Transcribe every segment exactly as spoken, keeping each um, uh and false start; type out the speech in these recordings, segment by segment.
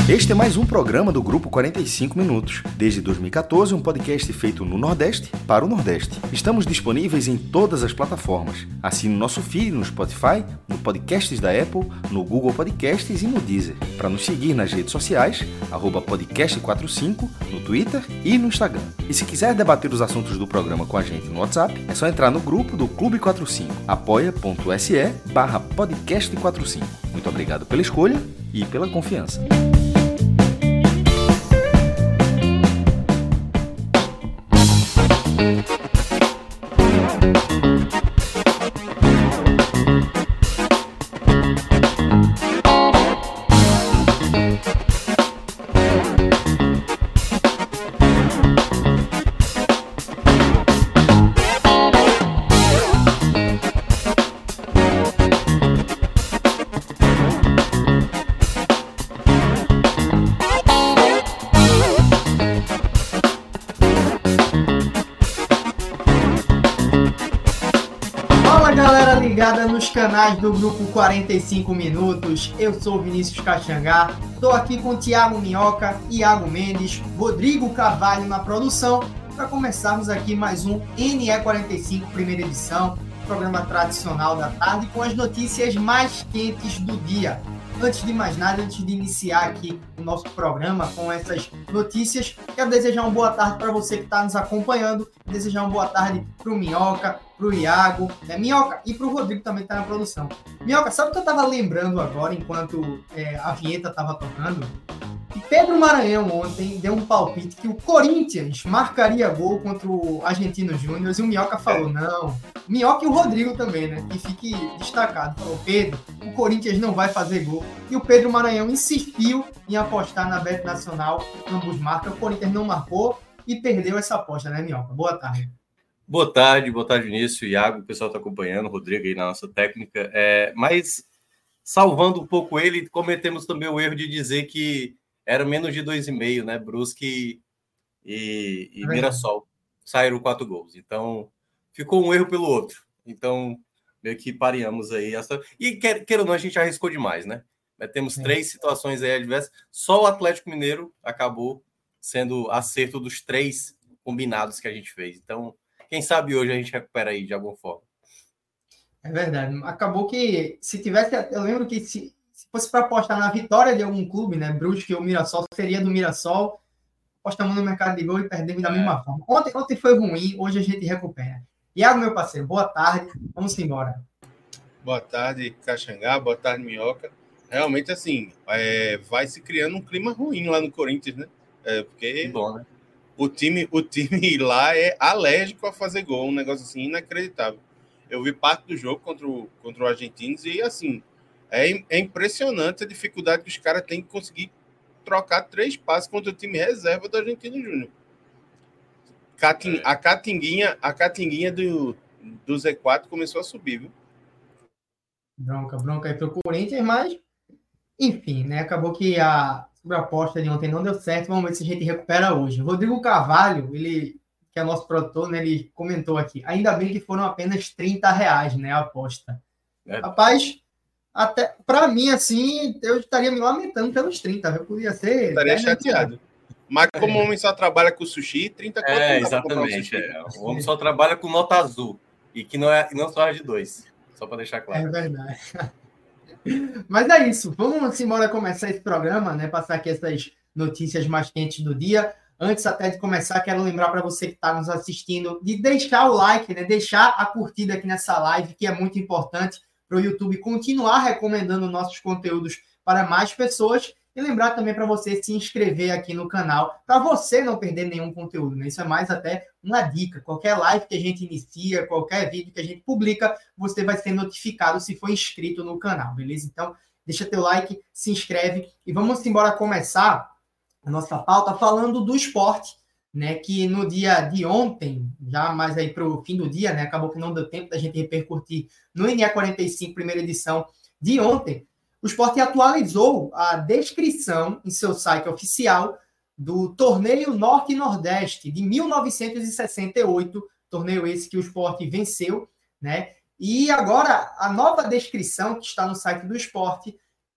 Este é mais um programa do Grupo quarenta e cinco Minutos. Desde dois mil e catorze, um podcast feito no Nordeste para o Nordeste. Estamos disponíveis em todas as plataformas. Assine o nosso feed no Spotify, no Podcasts da Apple, no Google Podcasts e no Deezer. Para nos seguir nas redes sociais, arroba podcast quarenta e cinco, no Twitter e no Instagram. E se quiser debater os assuntos do programa com a gente no WhatsApp, é só entrar no grupo do Clube quarenta e cinco, apoia.se barra podcast quarenta e cinco. Muito obrigado pela escolha e pela confiança. Nos canais do Grupo quarenta e cinco Minutos, eu sou Vinícius Caxangá, estou aqui com Thiago Minhoca, Iago Mendes, Rodrigo Carvalho na produção, para começarmos aqui mais um N E quarenta e cinco, primeira edição, programa tradicional da tarde, com as notícias mais quentes do dia. Antes de mais nada, antes de iniciar aqui o nosso programa com essas notícias, quero desejar uma boa tarde para você que está nos acompanhando, desejar uma boa tarde para o Minhoca, para o Iago, né, Minhoca, e para o Rodrigo também que está na produção. Minhoca, sabe o que eu estava lembrando agora, enquanto é, a vinheta estava tocando? E Pedro Maranhão ontem deu um palpite que o Corinthians marcaria gol contra o Argentino Júnior e o Minhoca falou, não, o Minhoca e o Rodrigo também, né, que fique destacado, falou, Pedro, o Corinthians não vai fazer gol, e o Pedro Maranhão insistiu em apostar na Bet Nacional, ambos marcam, o Corinthians não marcou e perdeu essa aposta, né, Minhoca? Boa tarde. Boa tarde, boa tarde, Vinícius, Iago, o pessoal está acompanhando, o Rodrigo aí na nossa técnica, é, mas salvando um pouco ele, cometemos também o erro de dizer que era menos de dois e meio, né? Brusque e, e é Mirassol saíram quatro gols. Então, ficou um erro pelo outro. Então, meio que pareamos aí. Essa... E, quer, quer ou não, a gente arriscou demais, né? Mas temos é. três situações aí adversas. Só o Atlético Mineiro acabou sendo acerto dos três combinados que a gente fez. Então, quem sabe hoje a gente recupera aí de alguma forma. É verdade. Acabou que, se tivesse... Eu lembro que se... Se fosse para apostar na vitória de algum clube, né, Brusque ou Mirassol, seria do Mirassol. Apostamos no mercado de gol e perdemos da é. mesma forma. Ontem, ontem foi ruim, hoje a gente recupera. Iago, meu parceiro, boa tarde. Vamos embora. Boa tarde, Caxangá. Boa tarde, Minhoca. Realmente, assim, é, vai se criando um clima ruim lá no Corinthians, né? É, porque bom, né? O, time, o time lá é alérgico a fazer gol, um negócio assim inacreditável. Eu vi parte do jogo contra o, contra o Argentinos e, assim... É, é impressionante a dificuldade que os caras têm de conseguir trocar três passes contra o time reserva do Argentino Júnior. Catim, é. A catinguinha, a catinguinha do, do Z quatro começou a subir, viu? Bronca, bronca aí pro Corinthians, mas enfim, né? Acabou que a, a aposta de ontem não deu certo. Vamos ver se a gente recupera hoje. Rodrigo Carvalho, ele, que é nosso produtor, né, ele comentou aqui. Ainda bem que foram apenas trinta reais, né? A aposta. É. Rapaz... Até, pra mim, assim, eu estaria me lamentando pelos trinta, eu podia ser... Estaria chateado. Mas como o homem só trabalha com sushi, trinta conto é, exatamente. É. O homem só trabalha com nota azul. E que não é não só de dois. Só para deixar claro. É verdade. Mas é isso. Vamos embora começar esse programa, né? Passar aqui essas notícias mais quentes do dia. Antes até de começar, quero lembrar para você que está nos assistindo de deixar o like, né? Deixar a curtida aqui nessa live, que é muito importante para o YouTube continuar recomendando nossos conteúdos para mais pessoas e lembrar também para você se inscrever aqui no canal, para você não perder nenhum conteúdo, né? Isso é mais até uma dica. Qualquer live que a gente inicia, qualquer vídeo que a gente publica, você vai ser notificado se for inscrito no canal, beleza? Então, deixa teu like, se inscreve e vamos embora começar a nossa pauta falando do esporte, né, que no dia de ontem, já mais aí para o fim do dia, né, acabou que não deu tempo da gente repercutir no N E quarenta e cinco, primeira edição de ontem, o Sport atualizou a descrição em seu site oficial do Torneio Norte e Nordeste de mil novecentos e sessenta e oito, torneio esse que o Sport venceu, né, e agora a nova descrição que está no site do Sport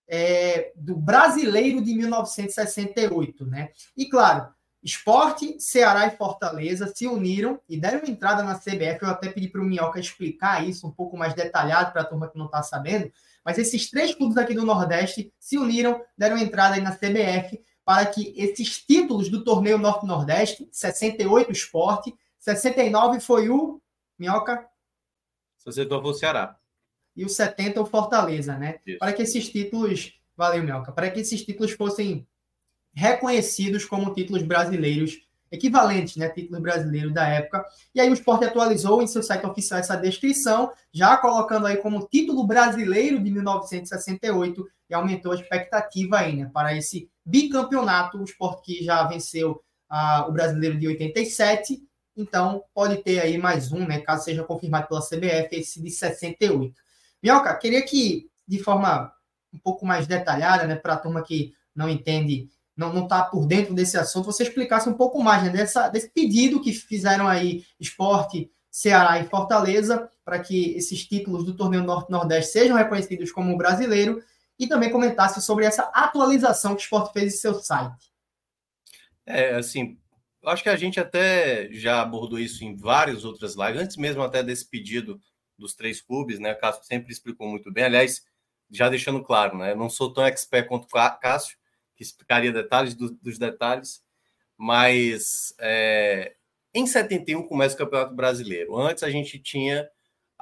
é, do Brasileiro de mil novecentos e sessenta e oito, né? E claro, Sport, Ceará e Fortaleza se uniram e deram entrada na C B F. Eu até pedi para o Minhoca explicar isso um pouco mais detalhado para a turma que não está sabendo, mas esses três clubes aqui do Nordeste se uniram, deram entrada aí na C B F para que esses títulos do torneio Norte-Nordeste, sessenta e oito Sport, sessenta e nove foi o Minhoca? sessenta e nove foi o Ceará. E o setenta o Fortaleza, né? Isso. Para que esses títulos, valeu, Minhoca, para que esses títulos fossem reconhecidos como títulos brasileiros, equivalentes, né, títulos brasileiros da época. E aí o Sport atualizou em seu site oficial essa descrição, já colocando aí como título brasileiro de mil novecentos e sessenta e oito, e aumentou a expectativa aí, né, para esse bicampeonato. O Sport que já venceu uh, o brasileiro de oitenta e sete, então pode ter aí mais um, né, caso seja confirmado pela C B F, esse de sessenta e oito. Minhoca, queria que, de forma um pouco mais detalhada, né, para a turma que não entende, não está por dentro desse assunto, você explicasse um pouco mais, né, dessa, desse pedido que fizeram aí Sport, Ceará e Fortaleza para que esses títulos do torneio Norte-Nordeste sejam reconhecidos como brasileiro, e também comentasse sobre essa atualização que o Sport fez em seu site. É, assim, acho que a gente até já abordou isso em várias outras lives, antes mesmo até desse pedido dos três clubes, né? O Cássio sempre explicou muito bem. Aliás, já deixando claro, né? Eu não sou tão expert quanto o Cássio, que explicaria detalhes do, dos detalhes, mas é, em setenta e um começa o Campeonato Brasileiro. Antes a gente tinha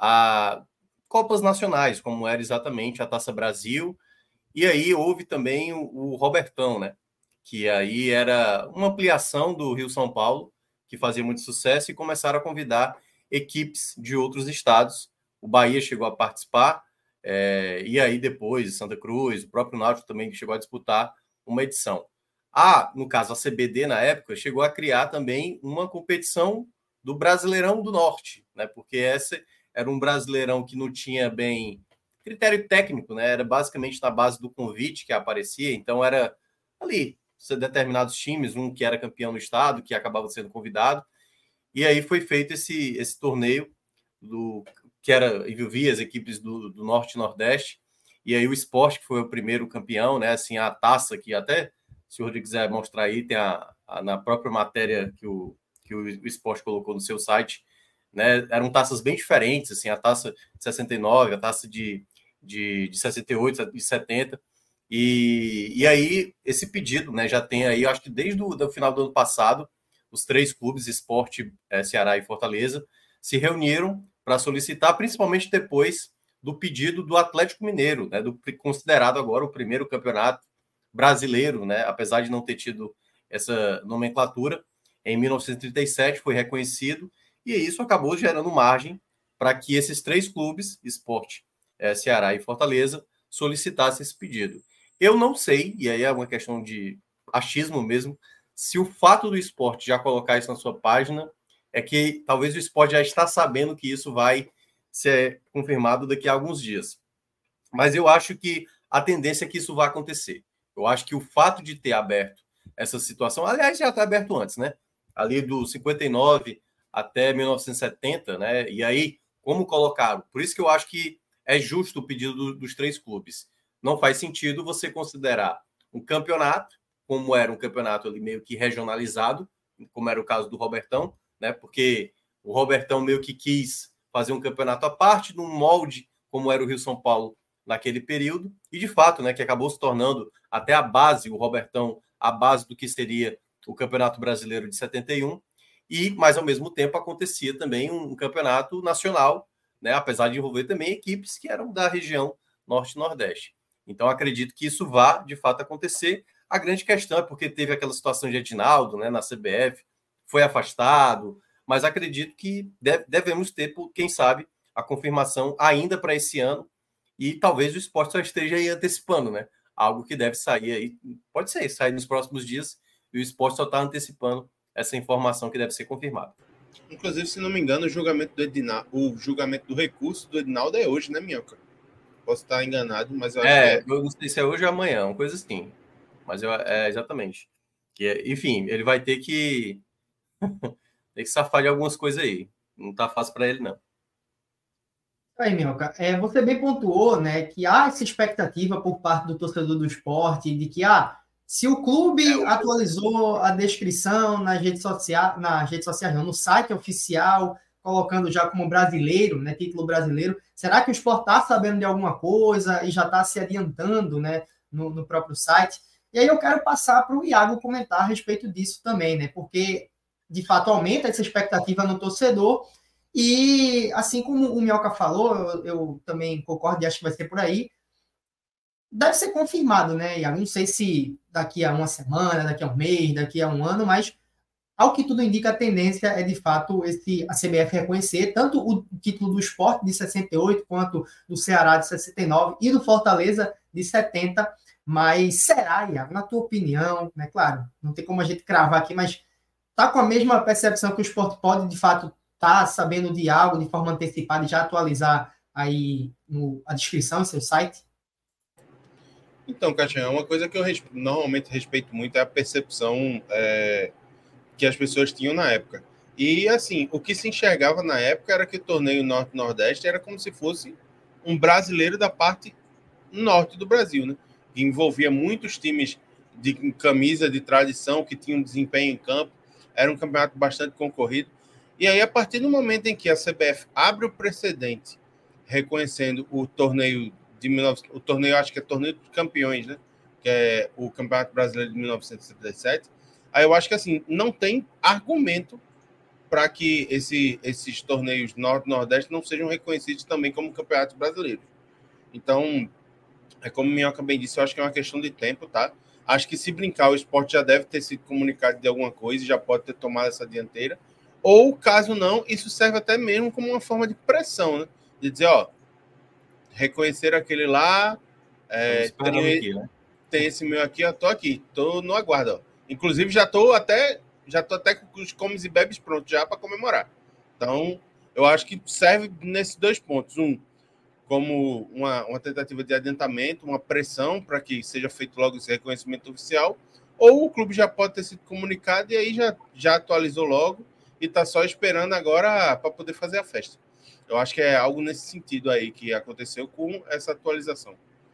a Copas Nacionais, como era exatamente a Taça Brasil, e aí houve também o, o Robertão, né? Que aí era uma ampliação do Rio-São Paulo, que fazia muito sucesso, e começaram a convidar equipes de outros estados. O Bahia chegou a participar, é, e aí depois Santa Cruz, o próprio Náutico também chegou a disputar uma edição. Ah, no caso, a C B D, na época, chegou a criar também uma competição do Brasileirão do Norte, né? Porque esse era um Brasileirão que não tinha bem critério técnico, né? Era basicamente na base do convite que aparecia, então era ali, determinados times, um que era campeão do estado, que acabava sendo convidado, e aí foi feito esse, esse torneio do, que era, envolvia as equipes do, do Norte e Nordeste, e aí o Sport, que foi o primeiro campeão, né, assim, a taça que até, se o Rodrigo quiser mostrar aí, tem a, a, na própria matéria que o, que o, o Sport colocou no seu site, né, eram taças bem diferentes, assim, a taça de sessenta e nove, a taça de, de, de sessenta e oito, de setenta, e, e aí esse pedido, né, já tem aí, acho que desde o do final do ano passado, os três clubes, Sport, é, Ceará e Fortaleza, se reuniram para solicitar, principalmente depois do pedido do Atlético Mineiro, né, do considerado agora o primeiro campeonato brasileiro, né, apesar de não ter tido essa nomenclatura, em mil novecentos e trinta e sete foi reconhecido, e isso acabou gerando margem para que esses três clubes, Sport, é, Ceará e Fortaleza, solicitassem esse pedido. Eu não sei, e aí é uma questão de achismo mesmo, se o fato do Sport já colocar isso na sua página é que talvez o Sport já está sabendo que isso vai ser confirmado daqui a alguns dias. Mas eu acho que a tendência é que isso vai acontecer. Eu acho que o fato de ter aberto essa situação, aliás, já está aberto antes, né? Ali do cinquenta e nove até mil novecentos e setenta, né? E aí, como colocaram? Por isso que eu acho que é justo o pedido do, dos três clubes. Não faz sentido você considerar um campeonato, como era um campeonato ali meio que regionalizado, como era o caso do Robertão, né? Porque o Robertão meio que quis fazer um campeonato à parte, num molde como era o Rio-São Paulo naquele período, e de fato, né, que acabou se tornando até a base, o Robertão, a base do que seria o Campeonato Brasileiro de setenta e um, e, mas ao mesmo tempo acontecia também um, um campeonato nacional, né, apesar de envolver também equipes que eram da região Norte e Nordeste. Então, acredito que isso vá, de fato, acontecer. A grande questão é porque teve aquela situação de Edinaldo, né, na C B F, foi afastado, mas acredito que deve, devemos ter, quem sabe, a confirmação ainda para esse ano, e talvez o Sport só esteja aí antecipando, né? Algo que deve sair aí, pode ser, sair nos próximos dias, e o Sport só está antecipando essa informação que deve ser confirmada. Inclusive, se não me engano, o julgamento do Edinaldo, o julgamento do recurso do Edinaldo é hoje, né, Minhoca? Posso estar enganado, mas eu acho é, que é. Eu não sei se é hoje ou amanhã, uma coisa assim. Mas eu, é exatamente. Que, enfim, ele vai ter que ter que safar de algumas coisas aí. Não tá fácil para ele, não. Aí, Minhoca, é, você bem pontuou, né, que há essa expectativa por parte do torcedor do esporte de que, ah, se o clube atualizou a descrição nas redes sociais, nas redes sociais, não, no site oficial, colocando já como brasileiro, né, título brasileiro, será que o esporte está sabendo de alguma coisa e já está se adiantando, né, no, no próprio site? E aí eu quero passar para o Iago comentar a respeito disso também, né, porque, de fato, aumenta essa expectativa no torcedor. E, assim como o Minhoca falou, eu, eu também concordo e acho que vai ser por aí, deve ser confirmado, né, Iago? Não sei se daqui a uma semana, daqui a um mês, daqui a um ano, mas, ao que tudo indica, a tendência é, de fato, esse, a C B F reconhecer tanto o título do Sport de sessenta e oito, quanto do Ceará de sessenta e nove e do Fortaleza de setenta. Mas será, Iago, na tua opinião, né? Claro, não tem como a gente cravar aqui, mas tá com a mesma percepção que o Sport pode, de fato, tá sabendo de algo de forma antecipada e já atualizar aí no, a descrição em seu site? Então, Caixão, uma coisa que eu respe... normalmente respeito muito é a percepção é, que as pessoas tinham na época. E, assim, o que se enxergava na época era que o torneio Norte-Nordeste era como se fosse um brasileiro da parte norte do Brasil, né? Que envolvia muitos times de camisa de tradição que tinham desempenho em campo. Era um campeonato bastante concorrido. E aí, a partir do momento em que a C B F abre o precedente, reconhecendo o torneio de mil e novecentos, o torneio, acho que é torneio de campeões, né? Que é o Campeonato Brasileiro de mil novecentos e setenta e sete. Aí eu acho que, assim, não tem argumento para que esse, esses torneios Norte e Nordeste não sejam reconhecidos também como campeonatos brasileiros. Então, é como o Minhoca bem disse, eu acho que é uma questão de tempo, tá? Acho que, se brincar, o esporte já deve ter sido comunicado de alguma coisa e já pode ter tomado essa dianteira. Ou, caso não, isso serve até mesmo como uma forma de pressão, né? De dizer, ó, reconhecer aquele lá, é, tem, aqui, né? Tem esse meu aqui, eu tô aqui, tô no aguardo, ó. Inclusive, já tô até, já tô até com os comes e bebes prontos já para comemorar. Então, eu acho que serve nesses dois pontos. Um, como uma, uma tentativa de adiantamento, uma pressão para que seja feito logo esse reconhecimento oficial, ou o clube já pode ter sido comunicado e aí já, já atualizou logo e está só esperando agora para poder fazer a festa. Eu acho que é algo nesse sentido aí que aconteceu com essa atualização.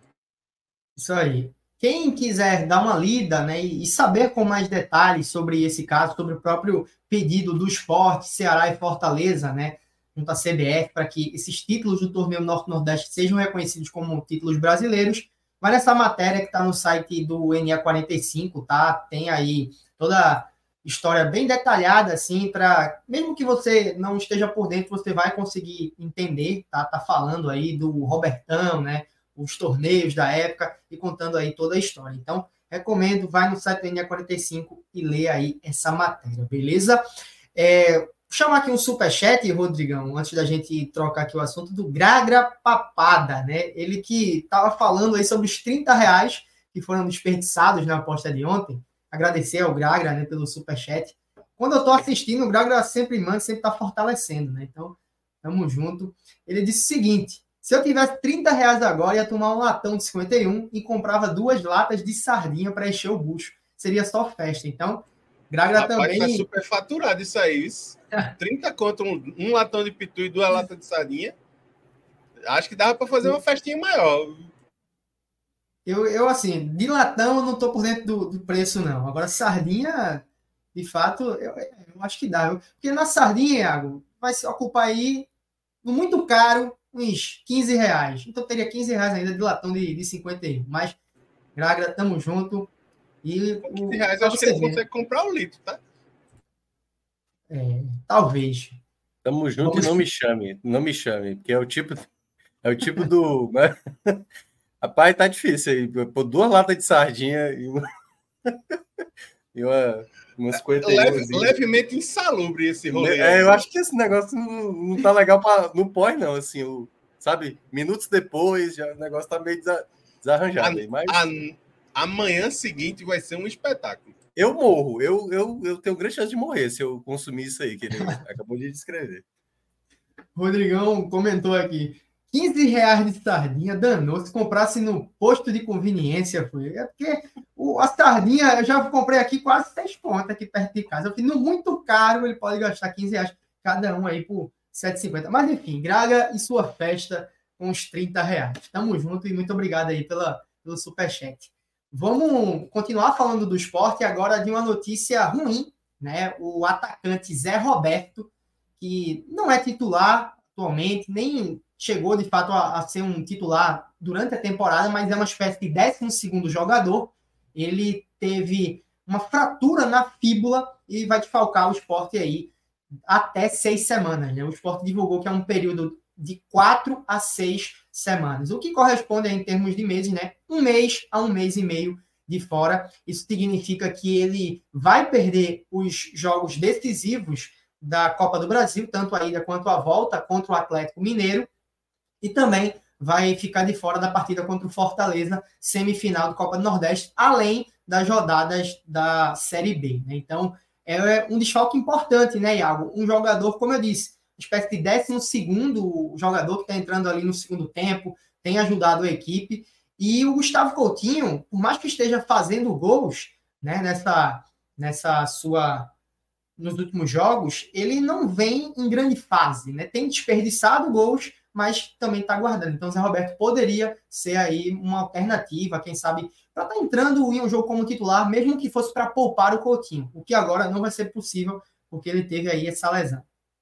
Isso aí. Quem quiser dar uma lida, né, e saber com mais detalhes sobre esse caso, sobre o próprio pedido do Sport, Ceará e Fortaleza, né, junto à C B F, para que esses títulos do torneio Norte-Nordeste sejam reconhecidos como títulos brasileiros, vai nessa matéria que está no site do N E quarenta e cinco, tá? Tem aí toda a história bem detalhada, assim, para, mesmo que você não esteja por dentro, você vai conseguir entender, tá? Tá falando aí do Robertão, né? Os torneios da época e contando aí toda a história. Então, recomendo, vai no site do N E quarenta e cinco e lê aí essa matéria, beleza? É, vou chamar aqui um superchat, Rodrigão, antes da gente trocar aqui o assunto, do Gragra Papada, né? Ele que estava falando aí sobre os trinta reais que foram desperdiçados na aposta de ontem. Agradecer ao Gragra, né, pelo superchat. Quando eu estou assistindo, o Gragra sempre manda, sempre está fortalecendo, né? Então, tamo junto. Ele disse o seguinte: se eu tivesse trinta reais agora, ia tomar um latão de cinquenta e um e comprava duas latas de sardinha para encher o bucho. Seria só festa. Então, Gragra Rapaz, também... tá super faturado isso aí. Isso. trinta contra um, um latão de pitu e duas latas de sardinha. Acho que dava para fazer uma festinha maior. Eu, eu, assim, de latão eu não tô por dentro do, do preço, não. Agora, sardinha, de fato, eu, eu acho que dá. Porque na sardinha, Iago, vai se ocupar aí, no muito caro, uns quinze reais. Então, teria quinze reais ainda de latão de, de cinquenta e um. Mas, Gragra, tamo junto. E com quinze reais, acho que ele consegue comprar um litro, tá? É, talvez. Tamo junto. Vamos... e não me chame. Não me chame, porque é o tipo, é o tipo do... Rapaz, tá difícil aí. Pô, duas latas de sardinha e uma, e uma, uma cinquenta e um. Leve, levemente insalubre esse rolê. É, eu acho que esse negócio não, não tá legal pra, no pós, não. Assim, o, sabe? Minutos depois, já, o negócio tá meio desarranjado. A, aí, mas... a, amanhã seguinte vai ser um espetáculo. Eu morro. Eu, eu, eu tenho grande chance de morrer se eu consumir isso aí que ele acabou de descrever. Rodrigão comentou aqui. quinze reais de sardinha, danou. Se comprasse no posto de conveniência, foi. É porque o, a sardinha, eu já comprei aqui quase seis pontos aqui perto de casa. Eu fiz no muito caro, ele pode gastar quinze reais cada um aí por sete e cinquenta. Mas, enfim, Graga e sua festa com os trinta reais. Tamo junto e muito obrigado aí pela, pelo superchat. Vamos continuar falando do esporte agora de uma notícia ruim, né? O atacante Zé Roberto, que não é titular atualmente, nem chegou de fato a, a ser um titular durante a temporada, mas é uma espécie de décimo segundo jogador. Ele teve uma fratura na fíbula e vai desfalcar o esporte aí até seis semanas. Né? O esporte divulgou que é um período de quatro a seis semanas, o que corresponde em termos de meses, né? Um mês a um mês e meio de fora. Isso significa que ele vai perder os jogos decisivos da Copa do Brasil, tanto a ida quanto a volta contra o Atlético Mineiro, e também vai ficar de fora da partida contra o Fortaleza, semifinal do Copa do Nordeste, além das rodadas da Série B. Né? Então, é um desfalque importante, né, Iago? Um jogador, como eu disse, uma espécie de décimo segundo jogador que está entrando ali no segundo tempo, tem ajudado a equipe. E o Gustavo Coutinho, por mais que esteja fazendo gols, né, nessa, nessa sua, nos últimos jogos, ele não vem em grande fase, né? Tem desperdiçado gols, mas também está guardando. Então, o Zé Roberto poderia ser aí uma alternativa, quem sabe, para estar tá entrando em um jogo como titular, mesmo que fosse para poupar o Coutinho, o que agora não vai ser possível, porque ele teve aí essa lesão.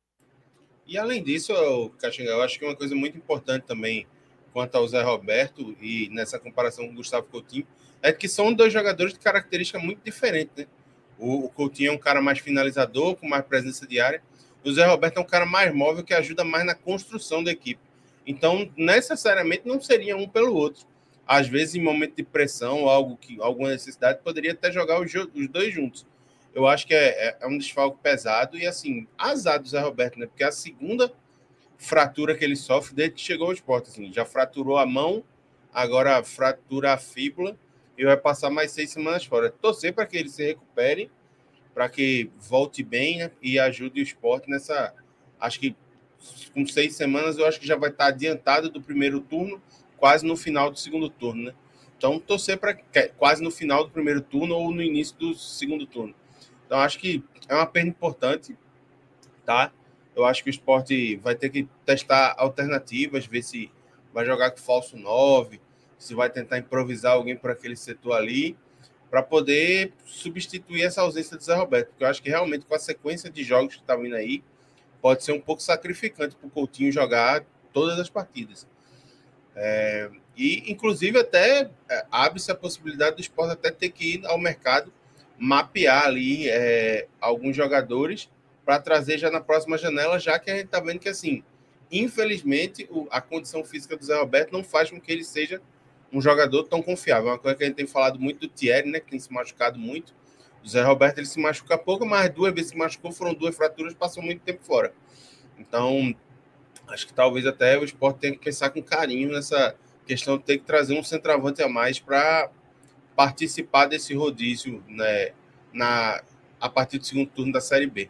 E além disso, Caxangá, eu acho que uma coisa muito importante também quanto ao Zé Roberto e nessa comparação com o Gustavo Coutinho, é que são dois jogadores de característica muito diferente, né? O, o Coutinho é um cara mais finalizador, com mais presença de área, e o Zé Roberto é um cara mais móvel, que ajuda mais na construção da equipe. Então, necessariamente, não seria um pelo outro. Às vezes, em momento de pressão, algo que, alguma necessidade, poderia até jogar os, os dois juntos. Eu acho que é, é, é um desfalque pesado e, assim, azar do Zé Roberto, né? Porque a segunda fratura que ele sofre desde que chegou ao esporte, assim, já fraturou a mão, agora fratura a fíbula e vai passar mais seis semanas fora. Torcer para que ele se recupere, para que volte bem, né, e ajude o esporte nessa... Acho que com seis semanas eu acho que já vai estar adiantado do primeiro turno, quase no final do segundo turno, né? Então, torcer para quase no final do primeiro turno ou no início do segundo turno. Então, acho que é uma perda importante, tá? Eu acho que o esporte vai ter que testar alternativas, ver se vai jogar com falso nove, se vai tentar improvisar alguém por aquele setor ali, para poder substituir essa ausência do Zé Roberto. Porque eu acho que realmente, com a sequência de jogos que está vindo aí, pode ser um pouco sacrificante para o Coutinho jogar todas as partidas. É, e, inclusive, até é, abre-se a possibilidade do esporte até ter que ir ao mercado mapear ali é, alguns jogadores para trazer já na próxima janela, já que a gente está vendo que, assim, infelizmente, o, a condição física do Zé Roberto não faz com que ele seja um jogador tão confiável. É uma coisa que a gente tem falado muito do Thierry, né, que tem se machucado muito. O Zé Roberto, ele se machuca pouco, mas duas vezes que machucou, foram duas fraturas, passou muito tempo fora. Então, acho que talvez até o esporte tenha que pensar com carinho nessa questão de ter que trazer um centroavante a mais para participar desse rodízio, né, na, a partir do segundo turno da Série B.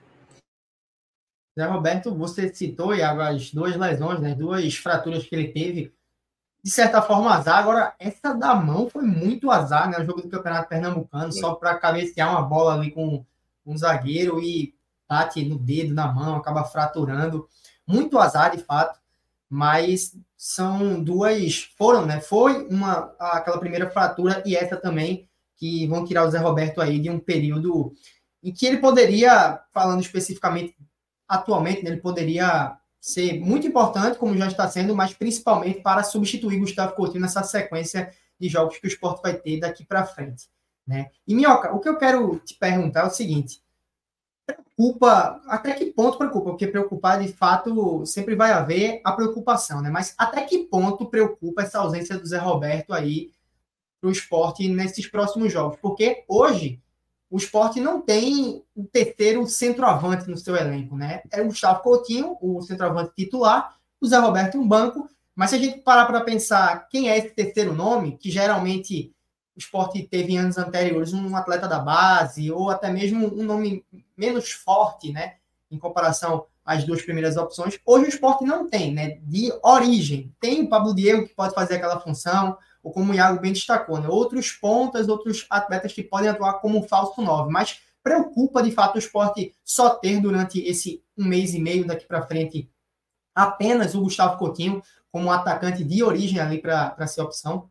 Zé Roberto, você citou, Iago, as duas lesões, né, duas fraturas que ele teve, de certa forma, azar. Agora, essa da mão foi muito azar, né? O jogo do Campeonato Pernambucano, é. Só para cabecear uma bola ali com um zagueiro e bate no dedo, na mão, acaba fraturando. Muito azar, de fato, mas são duas, foram, né? Foi uma, aquela primeira fratura e essa também, que vão tirar o Zé Roberto aí de um período em que ele poderia, falando especificamente atualmente, né, ele poderia ser muito importante, como já está sendo, mas principalmente para substituir Gustavo Coutinho nessa sequência de jogos que o esporte vai ter daqui para frente. Né? E, Minhoca, o que eu quero te perguntar é o seguinte, preocupa, até que ponto preocupa? Porque preocupar, de fato, sempre vai haver a preocupação, né? Mas até que ponto preocupa essa ausência do Zé Roberto aí para o esporte nesses próximos jogos? Porque hoje o esporte não tem o terceiro centroavante no seu elenco, né? É o Gustavo Coutinho, o centroavante titular, o Zé Roberto um banco, mas se a gente parar para pensar quem é esse terceiro nome, que geralmente o esporte teve em anos anteriores um atleta da base, ou até mesmo um nome menos forte, né? Em comparação às duas primeiras opções, hoje o esporte não tem, né? De origem. Tem o Pablo Diego, que pode fazer aquela função, ou como o Iago bem destacou, né? Outros pontas, outros atletas que podem atuar como um falso nove, mas preocupa, de fato, o esporte só ter durante esse um mês e meio daqui para frente apenas o Gustavo Coutinho como um atacante de origem ali para ser opção?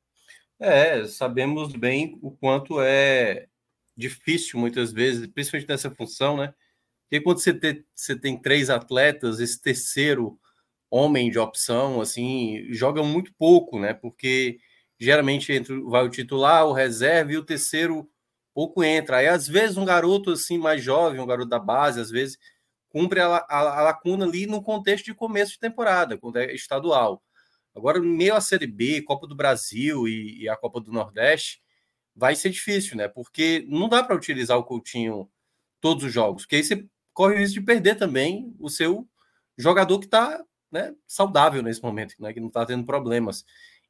É, sabemos bem o quanto é difícil muitas vezes, principalmente nessa função, né? Porque quando você, te, você tem três atletas, esse terceiro homem de opção, assim, joga muito pouco, né? Porque geralmente entra, vai o titular, o reserva e o terceiro pouco entra. Aí, às vezes, um garoto assim mais jovem, um garoto da base, às vezes, cumpre a, a, a lacuna ali no contexto de começo de temporada, quando é estadual. Agora, no meio a Série B, Copa do Brasil e, e a Copa do Nordeste, vai ser difícil, né? Porque não dá para utilizar o Coutinho todos os jogos, porque aí você corre o risco de perder também o seu jogador que está, né, saudável nesse momento, né, que não está tendo problemas.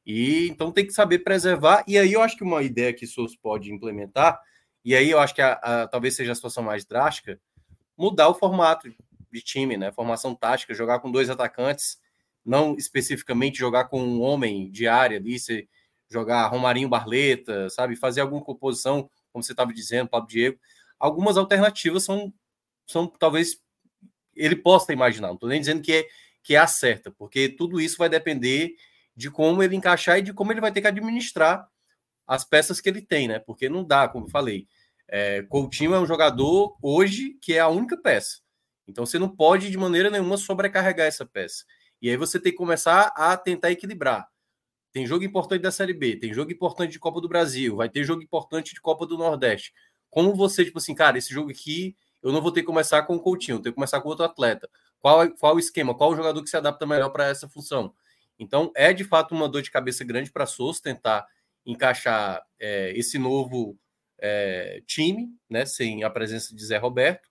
E então tem que saber preservar. E aí eu acho que uma ideia que o Souza pode implementar, e aí eu acho que a, a, talvez seja a situação mais drástica, mudar o formato de time, né? Formação tática, jogar com dois atacantes, não especificamente jogar com um homem de área ali, você jogar Romarinho Barleta, sabe? Fazer alguma composição, como você estava dizendo, Pablo Diego. Algumas alternativas são, são talvez ele possa imaginar. Não estou nem dizendo que é, que é a certa, porque tudo isso vai depender de como ele encaixar e de como ele vai ter que administrar as peças que ele tem, né? Porque não dá, como eu falei. É, Coutinho é um jogador hoje que é a única peça. Então você não pode de maneira nenhuma sobrecarregar essa peça. E aí você tem que começar a tentar equilibrar. Tem jogo importante da Série B, tem jogo importante de Copa do Brasil, vai ter jogo importante de Copa do Nordeste. Como você, tipo assim, cara, esse jogo aqui eu não vou ter que começar com o Coutinho, eu tenho que começar com outro atleta. Qual, qual o esquema? Qual o jogador que se adapta melhor para essa função? Então, é de fato uma dor de cabeça grande para a Souza tentar encaixar é, esse novo é, time, né, sem a presença de Zé Roberto.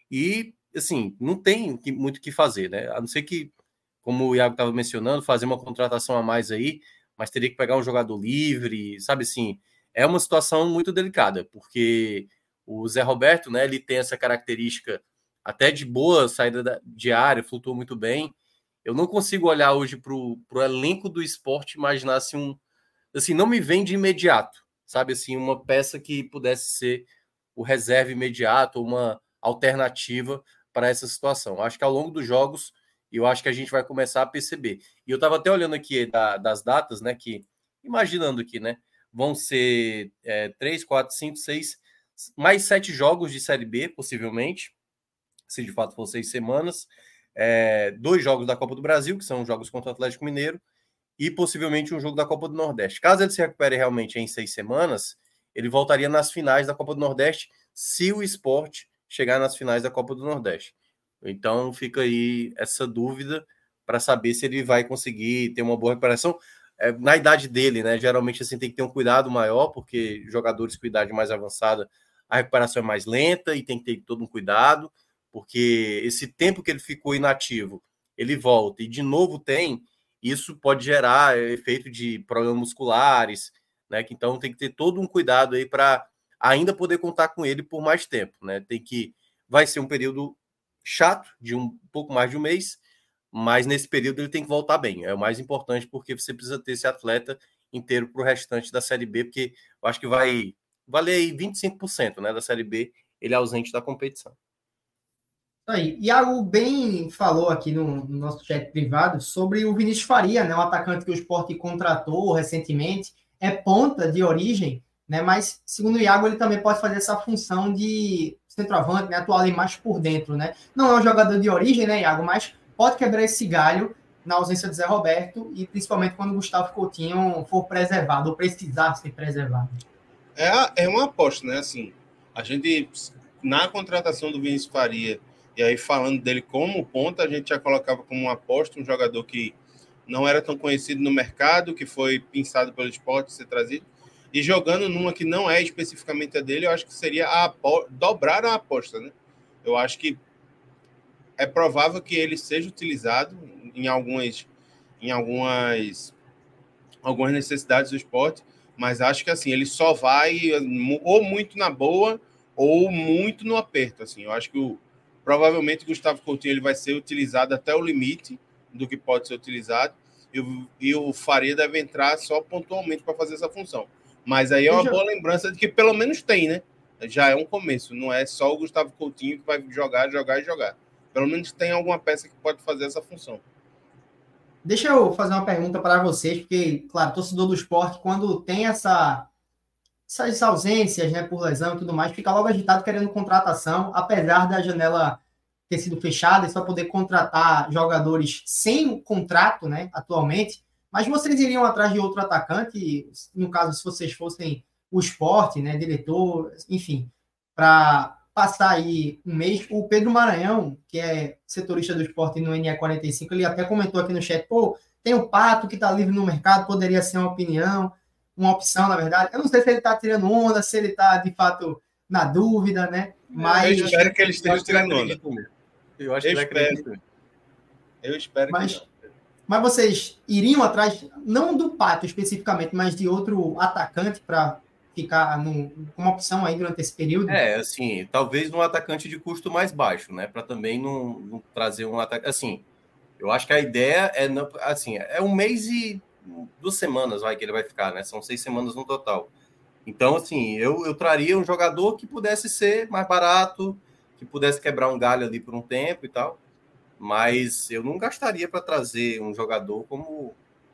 E, assim, não tem muito o que fazer, né? A não ser que, como o Iago estava mencionando, fazer uma contratação a mais aí, mas teria que pegar um jogador livre, sabe assim? É uma situação muito delicada, porque o Zé Roberto, né, ele tem essa característica até de boa saída de área, flutua muito bem. Eu não consigo olhar hoje para o elenco do esporte e imaginar assim, um, assim, não me vem de imediato, sabe, assim, uma peça que pudesse ser o reserva imediato, uma alternativa para essa situação. Acho que ao longo dos jogos, eu acho que a gente vai começar a perceber. E eu estava até olhando aqui da, das datas, né, que, imaginando aqui, né, vão ser é, três, quatro, cinco, seis, mais sete jogos de Série B, possivelmente, se de fato for seis semanas, é, dois jogos da Copa do Brasil, que são jogos contra o Atlético Mineiro, e possivelmente um jogo da Copa do Nordeste. Caso ele se recupere realmente em seis semanas, ele voltaria nas finais da Copa do Nordeste, se o Sport chegar nas finais da Copa do Nordeste. Então fica aí essa dúvida para saber se ele vai conseguir ter uma boa recuperação. É, na idade dele, né? Geralmente assim, tem que ter um cuidado maior, porque jogadores com idade mais avançada, a recuperação é mais lenta e tem que ter todo um cuidado, porque esse tempo que ele ficou inativo, ele volta e de novo tem, isso pode gerar efeito de problemas musculares, né? Que então tem que ter todo um cuidado aí para ainda poder contar com ele por mais tempo, né? Tem que vai ser um período chato de um pouco mais de um mês, mas nesse período ele tem que voltar bem. É o mais importante, porque você precisa ter esse atleta inteiro para o restante da Série B, porque eu acho que vai valer aí vinte e cinco por cento, né, da Série B, ele é ausente da competição. Aí, Iago bem falou aqui no, no nosso chat privado sobre o Vinícius Faria, né, um atacante que o Sport contratou recentemente, é ponta de origem, né, mas segundo o Iago ele também pode fazer essa função de centroavante, né, atuar ali mais por dentro, né? Não é um jogador de origem, né, Iago, mas pode quebrar esse galho na ausência de Zé Roberto e principalmente quando o Gustavo Coutinho for preservado ou precisar ser preservado. É, é uma aposta, né? Assim, a gente, na contratação do Vinícius Faria, e aí falando dele como ponta, a gente já colocava como uma aposta um jogador que não era tão conhecido no mercado, que foi pensado pelo Sport ser trazido, e jogando numa que não é especificamente a dele, eu acho que seria a apo- dobrar a aposta, né? Eu acho que é provável que ele seja utilizado em algumas, em algumas, algumas necessidades do esporte, mas acho que assim, ele só vai ou muito na boa ou muito no aperto. Assim. Eu acho que o, provavelmente o Gustavo Coutinho ele vai ser utilizado até o limite do que pode ser utilizado, e o, e o Faria deve entrar só pontualmente para fazer essa função. Mas aí é uma boa lembrança de que pelo menos tem, né? Já é um começo, não é só o Gustavo Coutinho que vai jogar, jogar e jogar. Pelo menos tem alguma peça que pode fazer essa função. Deixa eu fazer uma pergunta para vocês, porque, claro, torcedor do esporte, quando tem essa, essas ausências, né, por lesão e tudo mais, fica logo agitado querendo contratação, apesar da janela ter sido fechada e só poder contratar jogadores sem contrato, né, atualmente. Mas vocês iriam atrás de outro atacante, no caso, se vocês fossem o esporte, né, diretor, enfim, para passar aí um mês. O Pedro Maranhão, que é setorista do esporte no N E quarenta e cinco, ele até comentou aqui no chat, pô, tem o Pato que está livre no mercado, poderia ser uma opinião, uma opção, na verdade. Eu não sei se ele está tirando onda, se ele está, de fato, na dúvida, né? Mas... Eu espero que ele esteja tirando onda. Eu acho que eu ele espero. acredita. Eu espero mas, que não. Mas vocês iriam atrás, não do Pato especificamente, mas de outro atacante para ficar no, como opção aí durante esse período? É, assim, talvez um atacante de custo mais baixo, né? Para também não, não trazer um atacante. Assim, eu acho que a ideia é, não, assim, é um mês e duas semanas vai, que ele vai ficar, né? São seis semanas no total. Então, assim, eu, eu traria um jogador que pudesse ser mais barato, que pudesse quebrar um galho ali por um tempo e tal. Mas eu não gastaria para trazer um jogador como...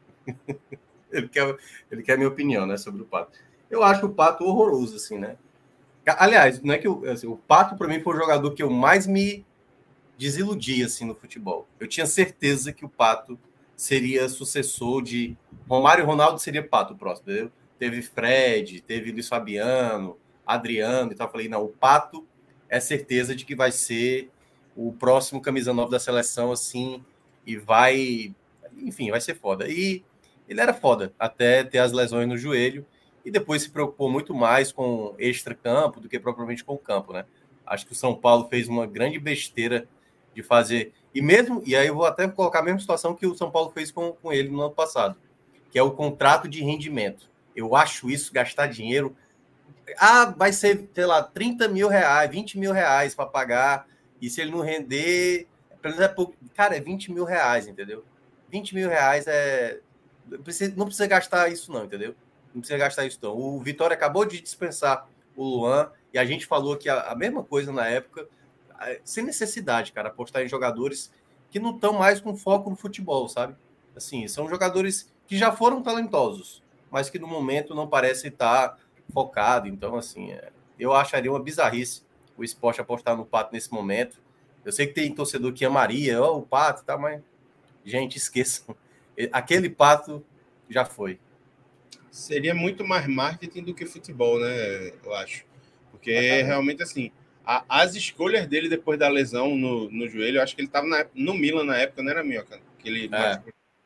ele, quer, ele quer a minha opinião, né, sobre o Pato. Eu acho o Pato horroroso, assim, né? Aliás, não é que eu, assim, o Pato, para mim, foi o jogador que eu mais me desiludi, assim, no futebol. Eu tinha certeza que o Pato seria sucessor de... Romário e Ronaldo seria Pato próximo, entendeu? Teve Fred, teve Luiz Fabiano, Adriano e tal. Eu falei, não, o Pato é certeza de que vai ser o próximo camisa nove da seleção, assim, e vai... Enfim, vai ser foda. E ele era foda, até ter as lesões no joelho, e depois se preocupou muito mais com extra-campo do que propriamente com o campo, né? Acho que o São Paulo fez uma grande besteira de fazer... E mesmo... E aí eu vou até colocar a mesma situação que o São Paulo fez com, com ele no ano passado, que é o contrato de rendimento. Eu acho isso, gastar dinheiro... Ah, vai ser, sei lá, trinta mil reais, vinte mil reais para pagar... E se ele não render, pelo menos é pouco. Cara, é vinte mil reais, entendeu? vinte mil reais é. Não precisa, não precisa gastar isso, não, entendeu? Não precisa gastar isso, não. O Vitória acabou de dispensar o Luan, e a gente falou que a, a mesma coisa na época, sem necessidade, cara, apostar em jogadores que não estão mais com foco no futebol, sabe? Assim, são jogadores que já foram talentosos, mas que no momento não parecem estar focados. Então, assim, é, eu acharia uma bizarrice o esporte apostar no Pato nesse momento. Eu sei que tem torcedor que amaria, ó, o Pato, tá, mas, gente, esqueçam. Aquele Pato já foi. Seria muito mais marketing do que futebol, né? Eu acho. Porque ah, tá. realmente, assim, a, as escolhas dele depois da lesão no, no joelho, eu acho que ele estava no Milan na época, não era Minhoca? Que ele é.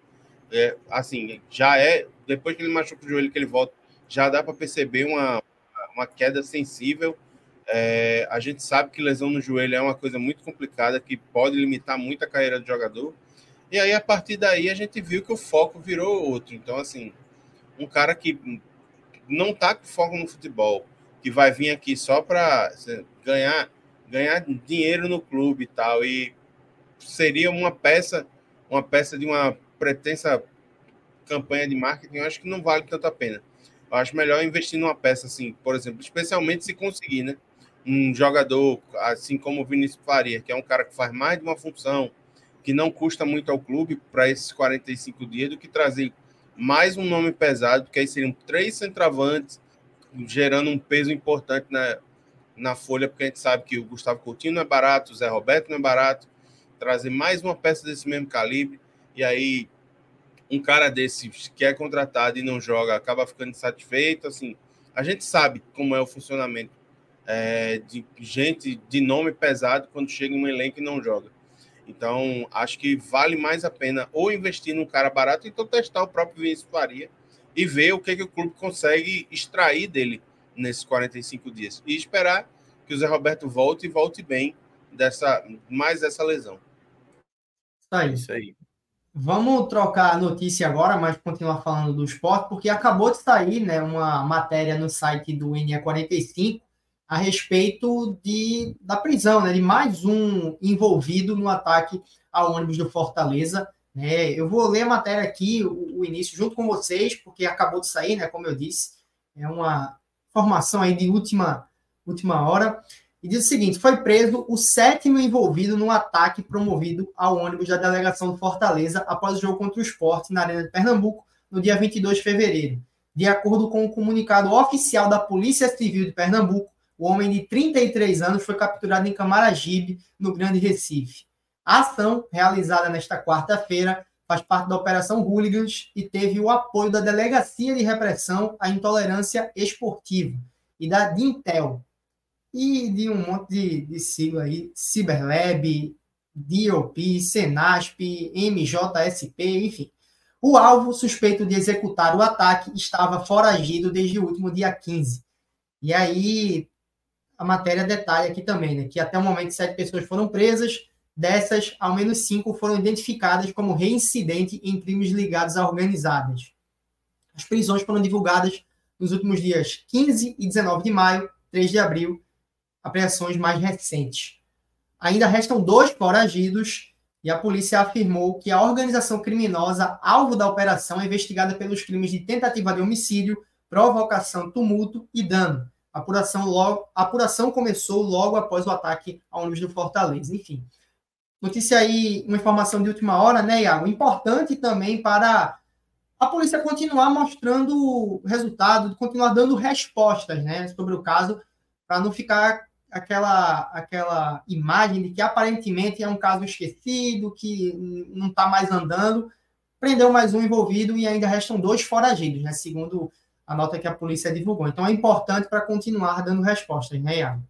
É, assim, já é. Depois que ele machuca o joelho, que ele volta, já dá para perceber uma, uma queda sensível. É, a gente sabe que lesão no joelho é uma coisa muito complicada, que pode limitar muito a carreira do jogador. E aí, a partir daí, a gente viu que o foco virou outro. Então, assim, um cara que não tá com foco no futebol, que vai vir aqui só para ganhar, ganhar dinheiro no clube e tal, e seria uma peça, uma peça de uma pretensa campanha de marketing, eu acho que não vale tanto a pena. Eu acho melhor investir numa peça, assim, por exemplo, especialmente se conseguir, né? Um jogador, assim como o Vinícius Faria, que é um cara que faz mais de uma função, que não custa muito ao clube para esses quarenta e cinco dias, do que trazer mais um nome pesado, porque aí seriam três centroavantes, gerando um peso importante na, na folha, porque a gente sabe que o Gustavo Coutinho não é barato, o Zé Roberto não é barato, trazer mais uma peça desse mesmo calibre, e aí um cara desse que é contratado e não joga, acaba ficando insatisfeito, assim, a gente sabe como é o funcionamento é, de gente de nome pesado quando chega em um elenco e não joga. Então, acho que vale mais a pena ou investir num cara barato, então testar o próprio Vinícius Faria e ver o que, que o clube consegue extrair dele nesses quarenta e cinco dias. E esperar que o Zé Roberto volte e volte bem dessa, mais dessa lesão. Tá aí. Isso aí. Vamos trocar a notícia agora, mas continuar falando do esporte, porque acabou de sair, né, uma matéria no site do N E quarenta e cinco a respeito de, da prisão, né, de mais um envolvido no ataque ao ônibus do Fortaleza. Né? Eu vou ler a matéria aqui, o, o início, junto com vocês, porque acabou de sair, né, como eu disse, é uma informação aí de última, última hora. E diz o seguinte: foi preso o sétimo envolvido no ataque promovido ao ônibus da delegação do Fortaleza após o jogo contra o Sport na Arena de Pernambuco, no dia vinte e dois de fevereiro. De acordo com o comunicado oficial da Polícia Civil de Pernambuco, o homem de trinta e três anos foi capturado em Camaragibe, no Grande Recife. A ação, realizada nesta quarta-feira, faz parte da Operação Hooligans e teve o apoio da Delegacia de Repressão à Intolerância Esportiva e da Dintel, e de um monte de, de sigla aí, Cyberlab, D O P, Senasp, M J S P, enfim. O alvo, suspeito de executar o ataque, estava foragido desde o último dia quinze. E aí, a matéria detalha aqui também, né, que até o momento sete pessoas foram presas, dessas, ao menos cinco foram identificadas como reincidente em crimes ligados a organizadas. As prisões foram divulgadas nos últimos dias quinze e dezenove de maio, três de abril, apreensões mais recentes. Ainda restam dois foragidos e a polícia afirmou que a organização criminosa alvo da operação é investigada pelos crimes de tentativa de homicídio, provocação, tumulto e dano. A apuração, logo, a apuração começou logo após o ataque ao ônibus do Fortaleza. Enfim, notícia aí, uma informação de última hora, né, Iago? Importante também para a polícia continuar mostrando resultado, continuar dando respostas, né, sobre o caso, para não ficar aquela, aquela imagem de que aparentemente é um caso esquecido, que não está mais andando. Prendeu mais um envolvido e ainda restam dois foragidos, né, segundo a nota que a polícia divulgou. Então é importante para continuar dando respostas, né, Iago?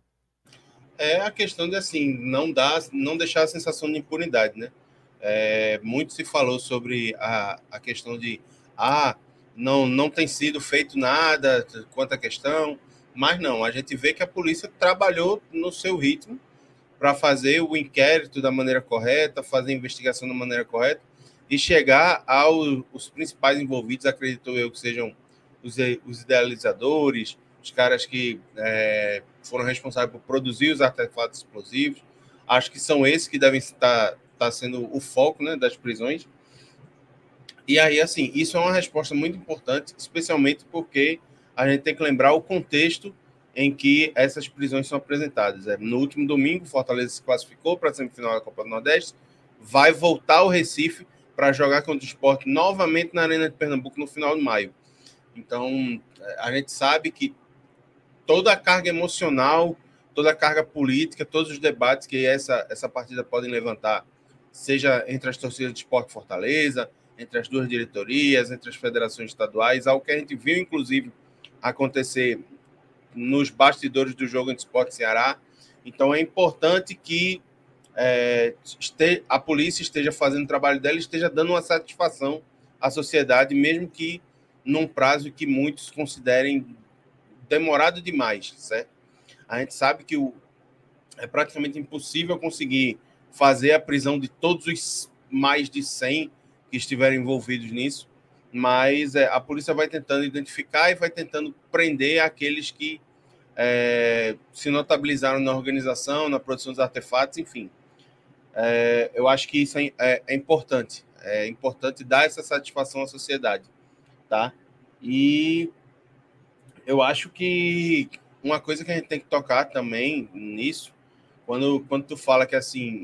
É a questão de, assim, não, dar, não deixar a sensação de impunidade, né? É, muito se falou sobre a, a questão de ah, não, não tem sido feito nada quanto à questão, mas não, a gente vê que a polícia trabalhou no seu ritmo para fazer o inquérito da maneira correta, fazer a investigação da maneira correta e chegar aos principais envolvidos, acredito eu que sejam os, os idealizadores, os caras que é, foram responsáveis por produzir os artefatos explosivos. Acho que são esses que devem estar, estar sendo o foco, né, das prisões. E aí, assim, isso é uma resposta muito importante, especialmente porque a gente tem que lembrar o contexto em que essas prisões são apresentadas. No último domingo, o Fortaleza se classificou para a semifinal da Copa do Nordeste, vai voltar ao Recife para jogar contra o Sport novamente na Arena de Pernambuco no final de maio. Então, a gente sabe que toda a carga emocional, toda a carga política, todos os debates que essa, essa partida podem levantar, seja entre as torcidas de Sport e Fortaleza, entre as duas diretorias, entre as federações estaduais, algo que a gente viu, inclusive, acontecer nos bastidores do jogo entre Sport e Ceará. Então, é importante que é, este, a polícia esteja fazendo o trabalho dela e esteja dando uma satisfação à sociedade, mesmo que num prazo que muitos considerem demorado demais, certo? A gente sabe que o, é praticamente impossível conseguir fazer a prisão de todos os mais de cem que estiverem envolvidos nisso, mas é, a polícia vai tentando identificar e vai tentando prender aqueles que é, se notabilizaram na organização, na produção dos artefatos, enfim. É, eu acho que isso é, é, é importante. É importante dar essa satisfação à sociedade, tá? E eu acho que uma coisa que a gente tem que tocar também nisso, quando, quando tu fala que, assim,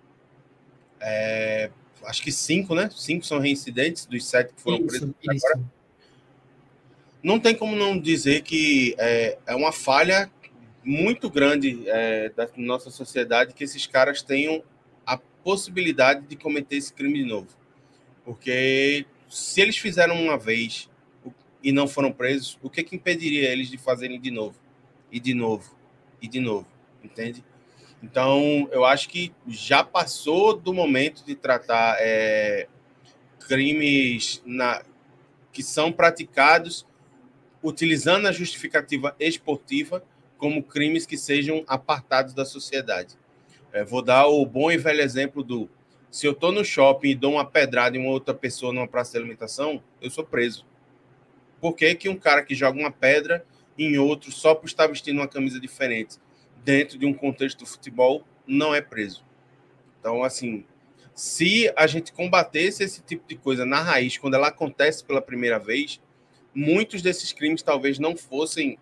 é, acho que cinco, né? Cinco são reincidentes dos sete que foram isso, presos isso. agora. Não tem como não dizer que é, é uma falha muito grande é, da nossa sociedade que esses caras tenham a possibilidade de cometer esse crime de novo. Porque se eles fizeram uma vez e não foram presos, o que que impediria eles de fazerem de novo? E de novo, e de novo, entende? Então, eu acho que já passou do momento de tratar é, crimes na, que são praticados utilizando a justificativa esportiva como crimes que sejam apartados da sociedade. É, vou dar o bom e velho exemplo do: se eu estou no shopping e dou uma pedrada em uma outra pessoa numa praça de alimentação, eu sou preso. Por que que um cara que joga uma pedra em outro só por estar vestindo uma camisa diferente dentro de um contexto do futebol não é preso? Então, assim, se a gente combatesse esse tipo de coisa na raiz, quando ela acontece pela primeira vez, muitos desses crimes talvez não fossem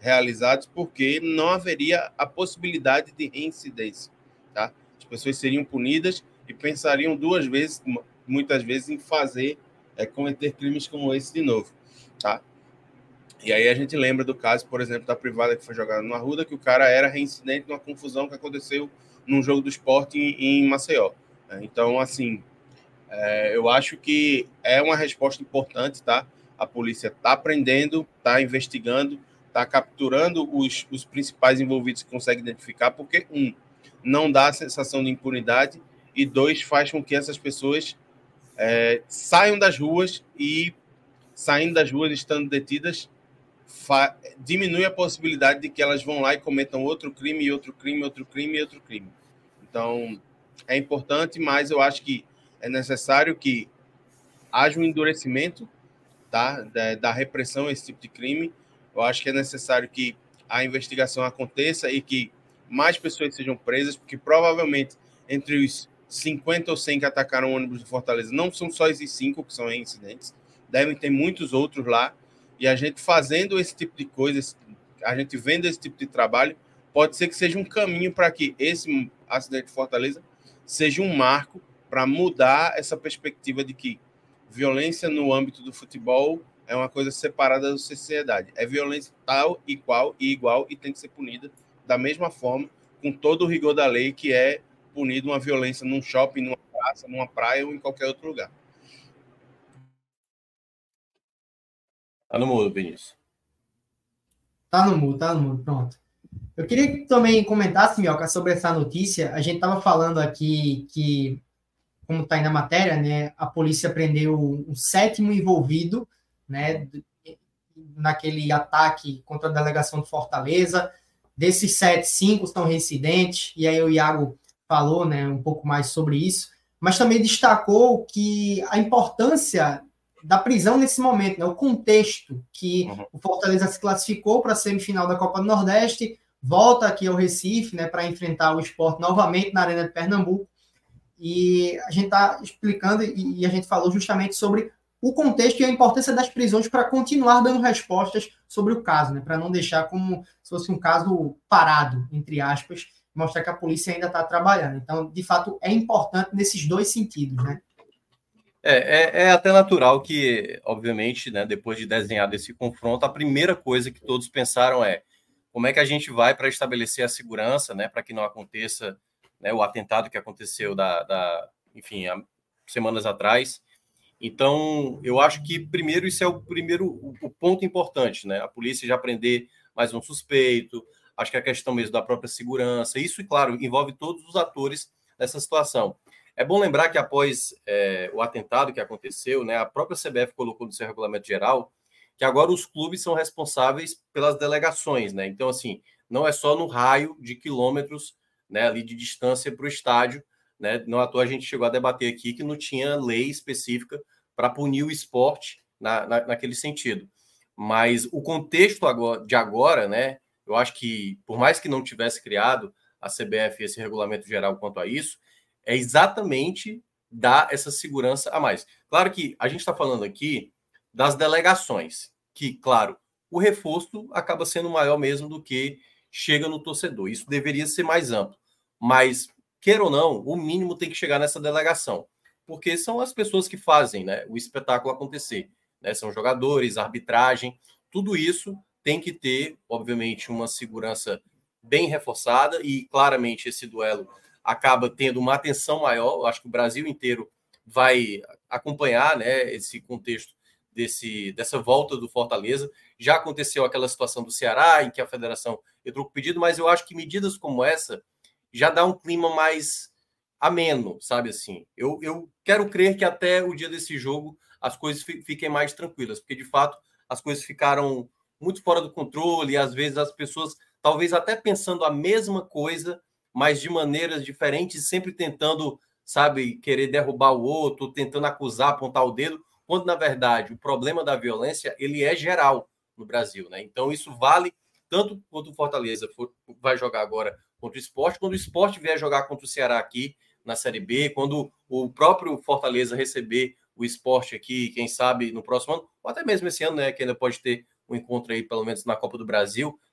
realizados, porque não haveria a possibilidade de reincidência, tá? As pessoas seriam punidas e pensariam duas vezes, muitas vezes, em fazer, é, cometer crimes como esse de novo, tá? E aí a gente lembra do caso, por exemplo, da privada que foi jogada no Arruda, que o cara era reincidente numa confusão que aconteceu num jogo do Sport em, em Maceió. Então, assim, é, eu acho que é uma resposta importante, tá? A polícia está prendendo, está investigando, está capturando os, os principais envolvidos que consegue identificar, porque, um, não dá a sensação de impunidade, e dois, faz com que essas pessoas é, saiam das ruas e, saindo das ruas, estando detidas, fa- diminui a possibilidade de que elas vão lá e cometam outro crime, e outro crime, outro crime e outro crime. Então, é importante, mas eu acho que é necessário que haja um endurecimento, tá, da, da repressão a esse tipo de crime. Eu acho que é necessário que a investigação aconteça e que mais pessoas sejam presas, porque provavelmente entre os cinquenta ou cem que atacaram o ônibus de Fortaleza, não são só esses cinco que são reincidentes, devem ter muitos outros lá, e a gente fazendo esse tipo de coisa, a gente vendo esse tipo de trabalho, pode ser que seja um caminho para que esse acidente de Fortaleza seja um marco para mudar essa perspectiva de que violência no âmbito do futebol é uma coisa separada da sociedade. É violência tal e qual e igual e tem que ser punida da mesma forma, com todo o rigor da lei, que é punido uma violência num shopping, numa praça, numa praia ou em qualquer outro lugar. Tá no mudo, Vinícius. Tá no mudo, tá no mudo, pronto. Eu queria que também comentasse, Minhoca, sobre essa notícia. A gente estava falando aqui que, como está aí na matéria, né, a polícia prendeu um sétimo envolvido, né, naquele ataque contra a delegação de Fortaleza. Desses sete, cinco estão reincidentes, e aí o Iago falou, né, um pouco mais sobre isso, mas também destacou que a importância da prisão nesse momento, né, o contexto que uhum. o Fortaleza se classificou para a semifinal da Copa do Nordeste, volta aqui ao Recife, né, para enfrentar o Sport novamente na Arena de Pernambuco, e a gente está explicando e, e a gente falou justamente sobre o contexto e a importância das prisões para continuar dando respostas sobre o caso, né, para não deixar como se fosse um caso parado, entre aspas, mostrar que a polícia ainda está trabalhando. Então, de fato, é importante nesses dois sentidos, né? É, é, é até natural que, obviamente, né, depois de desenhado esse confronto, a primeira coisa que todos pensaram é como é que a gente vai para estabelecer a segurança, né, para que não aconteça, né, o atentado que aconteceu da, da, enfim, há semanas atrás. Então, eu acho que primeiro isso é o primeiro o, o ponto importante, né? A polícia já prender mais um suspeito, acho que a questão mesmo da própria segurança, isso, claro, envolve todos os atores nessa situação. É bom lembrar que após é, o atentado que aconteceu, né, a própria C B F colocou no seu regulamento geral que agora os clubes são responsáveis pelas delegações, né? Então, assim, não é só no raio de quilômetros, né, ali de distância para o estádio, né? Não à toa a gente chegou a debater aqui que não tinha lei específica para punir o esporte na, na, naquele sentido. Mas o contexto agora, de agora, né? Eu acho que, por mais que não tivesse criado a C B F esse regulamento geral quanto a isso, é exatamente dar essa segurança a mais. Claro que a gente está falando aqui das delegações, que, claro, o reforço acaba sendo maior mesmo do que chega no torcedor. Isso deveria ser mais amplo. Mas, queira ou não, o mínimo tem que chegar nessa delegação, porque são as pessoas que fazem, né, o espetáculo acontecer. Né? São jogadores, arbitragem, tudo isso tem que ter, obviamente, uma segurança bem reforçada e, claramente, esse duelo acaba tendo uma atenção maior. Eu acho que o Brasil inteiro vai acompanhar, né, esse contexto desse, dessa volta do Fortaleza. Já aconteceu aquela situação do Ceará, em que a federação entrou com pedido, mas eu acho que medidas como essa já dá um clima mais ameno, sabe assim. Eu, eu quero crer que até o dia desse jogo as coisas fiquem mais tranquilas, porque, de fato, as coisas ficaram muito fora do controle, e às vezes as pessoas, talvez até pensando a mesma coisa, mas de maneiras diferentes, sempre tentando, sabe, querer derrubar o outro, tentando acusar, apontar o dedo, quando, na verdade, o problema da violência, ele é geral no Brasil, né? Então, isso vale tanto quando o Fortaleza for, vai jogar agora contra o Sport, quando o Sport vier jogar contra o Ceará aqui na Série B, quando o próprio Fortaleza receber o Sport aqui, quem sabe, no próximo ano, ou até mesmo esse ano, né, que ainda pode ter um encontro aí, pelo menos na Copa do Brasil,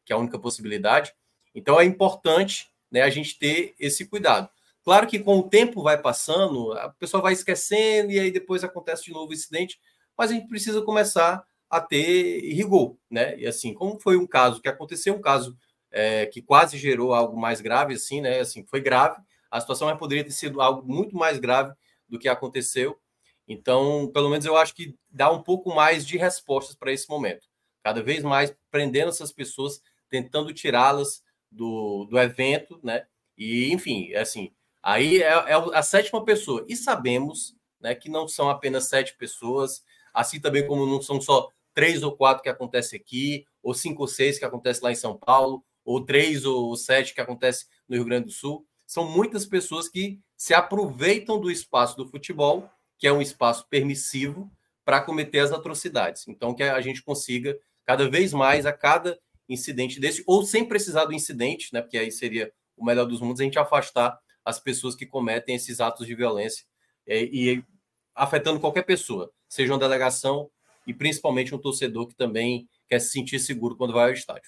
que é a única possibilidade. Então, é importante, né, a gente ter esse cuidado. Claro que com o tempo vai passando, a pessoa vai esquecendo e aí depois acontece de novo o incidente, mas a gente precisa começar a ter rigor, né? E assim, como foi um caso que aconteceu, um caso é, que quase gerou algo mais grave, assim, né? Assim, foi grave, a situação mas poderia ter sido algo muito mais grave do que aconteceu. Então, pelo menos eu acho que dá um pouco mais de respostas para esse momento. Cada vez mais prendendo essas pessoas, tentando tirá-las do, do evento, né? E, enfim, assim... Aí é, é a sétima pessoa. E sabemos, né, que não são apenas sete pessoas, assim também como não são só três ou quatro que acontece aqui, ou cinco ou seis que acontece lá em São Paulo, ou três ou sete que acontece no Rio Grande do Sul. São muitas pessoas que se aproveitam do espaço do futebol, que é um espaço permissivo, para cometer as atrocidades. Então, que a gente consiga, cada vez mais, a cada incidente desse, ou sem precisar do incidente, né, porque aí seria o melhor dos mundos, a gente afastar as pessoas que cometem esses atos de violência e, e afetando qualquer pessoa, seja uma delegação e principalmente um torcedor que também quer se sentir seguro quando vai ao estádio.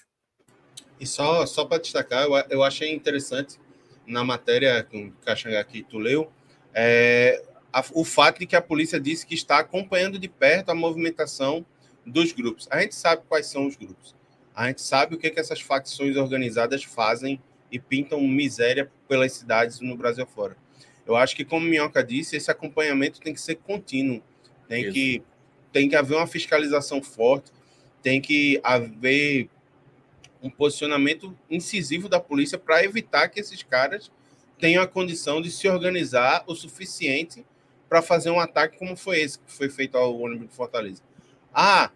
E só, só para destacar, eu, eu achei interessante na matéria com o Caxangá que tu leu, é, a, o fato de que a polícia disse que está acompanhando de perto a movimentação dos grupos. A gente sabe quais são os grupos. A gente sabe o que, que essas facções organizadas fazem e pintam miséria pelas cidades no Brasil afora. Eu acho que, como Minhoca disse, esse acompanhamento tem que ser contínuo, tem que, tem que haver uma fiscalização forte, tem que haver um posicionamento incisivo da polícia para evitar que esses caras tenham a condição de se organizar o suficiente para fazer um ataque como foi esse, que foi feito ao ônibus de Fortaleza. Ah,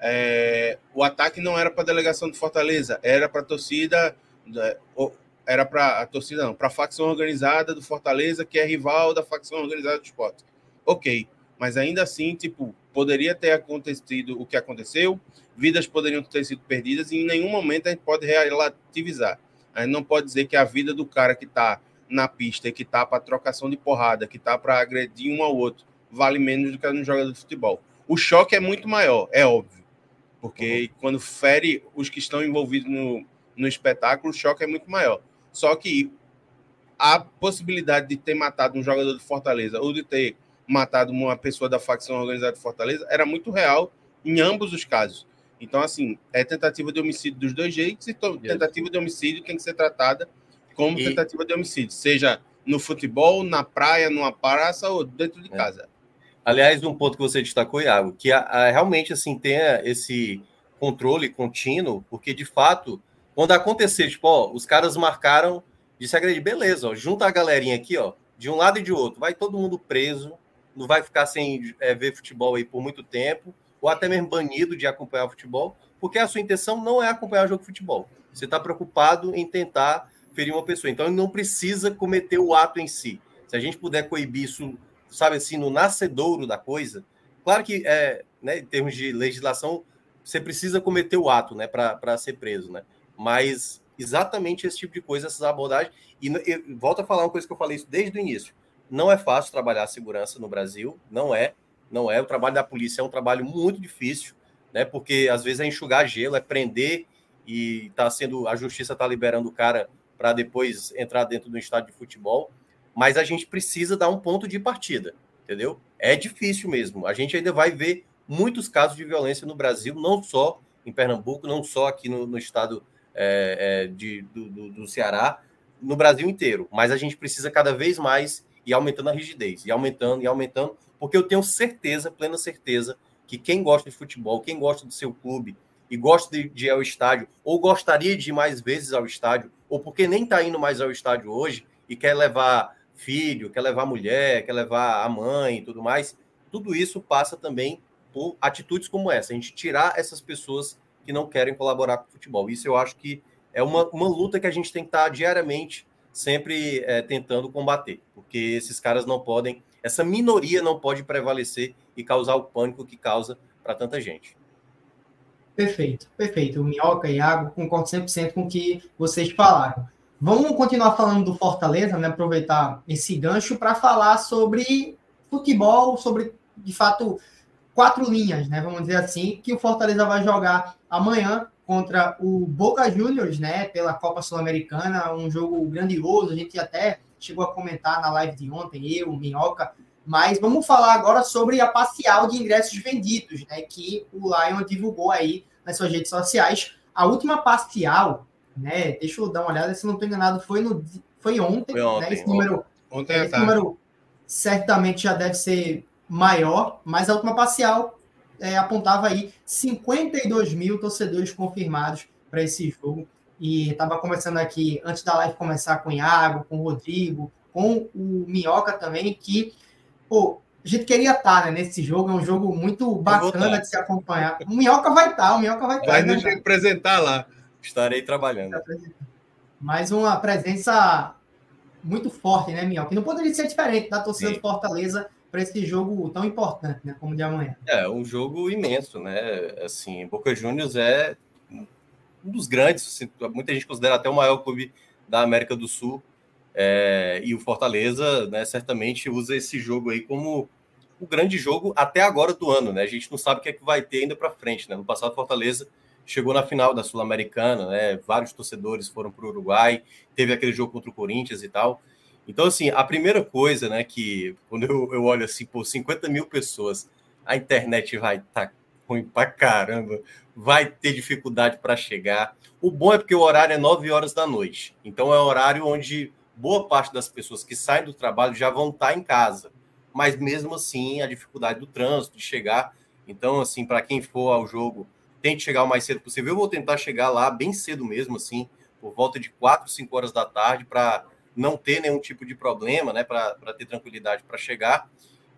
é, o ataque não era para a delegação de Fortaleza, era para a torcida... era para a torcida, não, para a facção organizada do Fortaleza, que é rival da facção organizada do Sport. Ok, mas ainda assim, tipo, poderia ter acontecido o que aconteceu, vidas poderiam ter sido perdidas e em nenhum momento a gente pode relativizar. A gente não pode dizer que a vida do cara que está na pista e que está para trocação de porrada, que está para agredir um ao outro, vale menos do que no jogador de futebol. O choque é muito maior, é óbvio, porque uhum. quando fere os que estão envolvidos no no espetáculo, o choque é muito maior. Só que a possibilidade de ter matado um jogador de Fortaleza ou de ter matado uma pessoa da facção organizada de Fortaleza era muito real em ambos os casos. Então, assim, é tentativa de homicídio dos dois jeitos e tentativa de homicídio tem que ser tratada como e... tentativa de homicídio, seja no futebol, na praia, numa praça ou dentro de casa. É. Aliás, um ponto que você destacou, Iago, que a, a, realmente assim, tenha esse controle contínuo, porque, de fato, quando acontecer, tipo, ó, os caras marcaram de se agredir, beleza, ó, junta a galerinha aqui, ó, de um lado e de outro, vai todo mundo preso, não vai ficar sem é, ver futebol aí por muito tempo, ou até mesmo banido de acompanhar o futebol, porque a sua intenção não é acompanhar o jogo de futebol. Você está preocupado em tentar ferir uma pessoa. Então, ele não precisa cometer o ato em si. Se a gente puder coibir isso, sabe assim, no nascedouro da coisa, claro que, é, né, em termos de legislação, você precisa cometer o ato, né, para ser preso, né? Mas exatamente esse tipo de coisa, essas abordagens. E eu volto a falar uma coisa que eu falei isso desde o início. Não é fácil trabalhar a segurança no Brasil, não é. Não é. O trabalho da polícia é um trabalho muito difícil, né? Porque às vezes é enxugar gelo, é prender e tá sendo, a justiça está liberando o cara para depois entrar dentro do estádio de futebol. Mas a gente precisa dar um ponto de partida, entendeu? É difícil mesmo. A gente ainda vai ver muitos casos de violência no Brasil, não só em Pernambuco, não só aqui no, no estado É, é, de, do, do, do Ceará, no Brasil inteiro. Mas a gente precisa cada vez mais ir aumentando a rigidez, e aumentando, e aumentando, porque eu tenho certeza, plena certeza, que quem gosta de futebol, quem gosta do seu clube, e gosta de, de ir ao estádio, ou gostaria de ir mais vezes ao estádio, ou porque nem está indo mais ao estádio hoje, e quer levar filho, quer levar mulher, quer levar a mãe e tudo mais, tudo isso passa também por atitudes como essa, a gente tirar essas pessoas que não querem colaborar com o futebol. Isso eu acho que é uma, uma luta que a gente tem que estar diariamente sempre é, tentando combater, porque esses caras não podem, essa minoria não pode prevalecer e causar o pânico que causa para tanta gente. Perfeito, perfeito. O Minhoca e Iago, concordo cem por cento com o que vocês falaram. Vamos continuar falando do Fortaleza, né? Aproveitar esse gancho para falar sobre futebol, sobre, de fato, quatro linhas, né? Vamos dizer assim, que o Fortaleza vai jogar amanhã contra o Boca Juniors, né, pela Copa Sul-Americana, um jogo grandioso, a gente até chegou a comentar na live de ontem, eu, o Minhoca, mas vamos falar agora sobre a parcial de ingressos vendidos, né, que o Lion divulgou aí nas suas redes sociais. A última parcial, né, deixa eu dar uma olhada, se não estou enganado, foi, no, foi ontem, foi ontem, né, esse número, ontem é, esse número certamente já deve ser maior, mas a última parcial é, apontava aí cinquenta e dois mil torcedores confirmados para esse jogo. E estava conversando aqui, antes da live começar, com o Iago, com o Rodrigo, com o Minhoca também, que, pô, a gente queria estar, né, nesse jogo, é um jogo muito bacana de se acompanhar. O Minhoca vai estar, o Minhoca vai estar. Vai nos representar lá. Estarei trabalhando. Mais uma presença muito forte, né, Minhoca? Que não poderia ser diferente da torcida Sim. do Fortaleza para esse jogo tão importante, né, como o de amanhã. É, um jogo imenso, né? Assim, Boca Juniors é um dos grandes, assim, muita gente considera até o maior clube da América do Sul, é, e o Fortaleza, né, certamente usa esse jogo aí como o grande jogo até agora do ano, né? A gente não sabe o que é que vai ter ainda para frente, né? No passado, Fortaleza chegou na final da Sul-Americana, né? Vários torcedores foram para o Uruguai, teve aquele jogo contra o Corinthians e tal. Então, assim, a primeira coisa, né, que quando eu, eu olho assim, por cinquenta mil pessoas, a internet vai estar tá ruim pra caramba, vai ter dificuldade para chegar. O bom é porque o horário é nove horas da noite. Então, é um horário onde boa parte das pessoas que saem do trabalho já vão estar em casa. Mas, mesmo assim, a dificuldade do trânsito, de chegar. Então, assim, para quem for ao jogo, tente chegar o mais cedo possível. Eu vou tentar chegar lá bem cedo mesmo, assim, por volta de quatro, cinco horas da tarde, para não ter nenhum tipo de problema, né, para ter tranquilidade para chegar.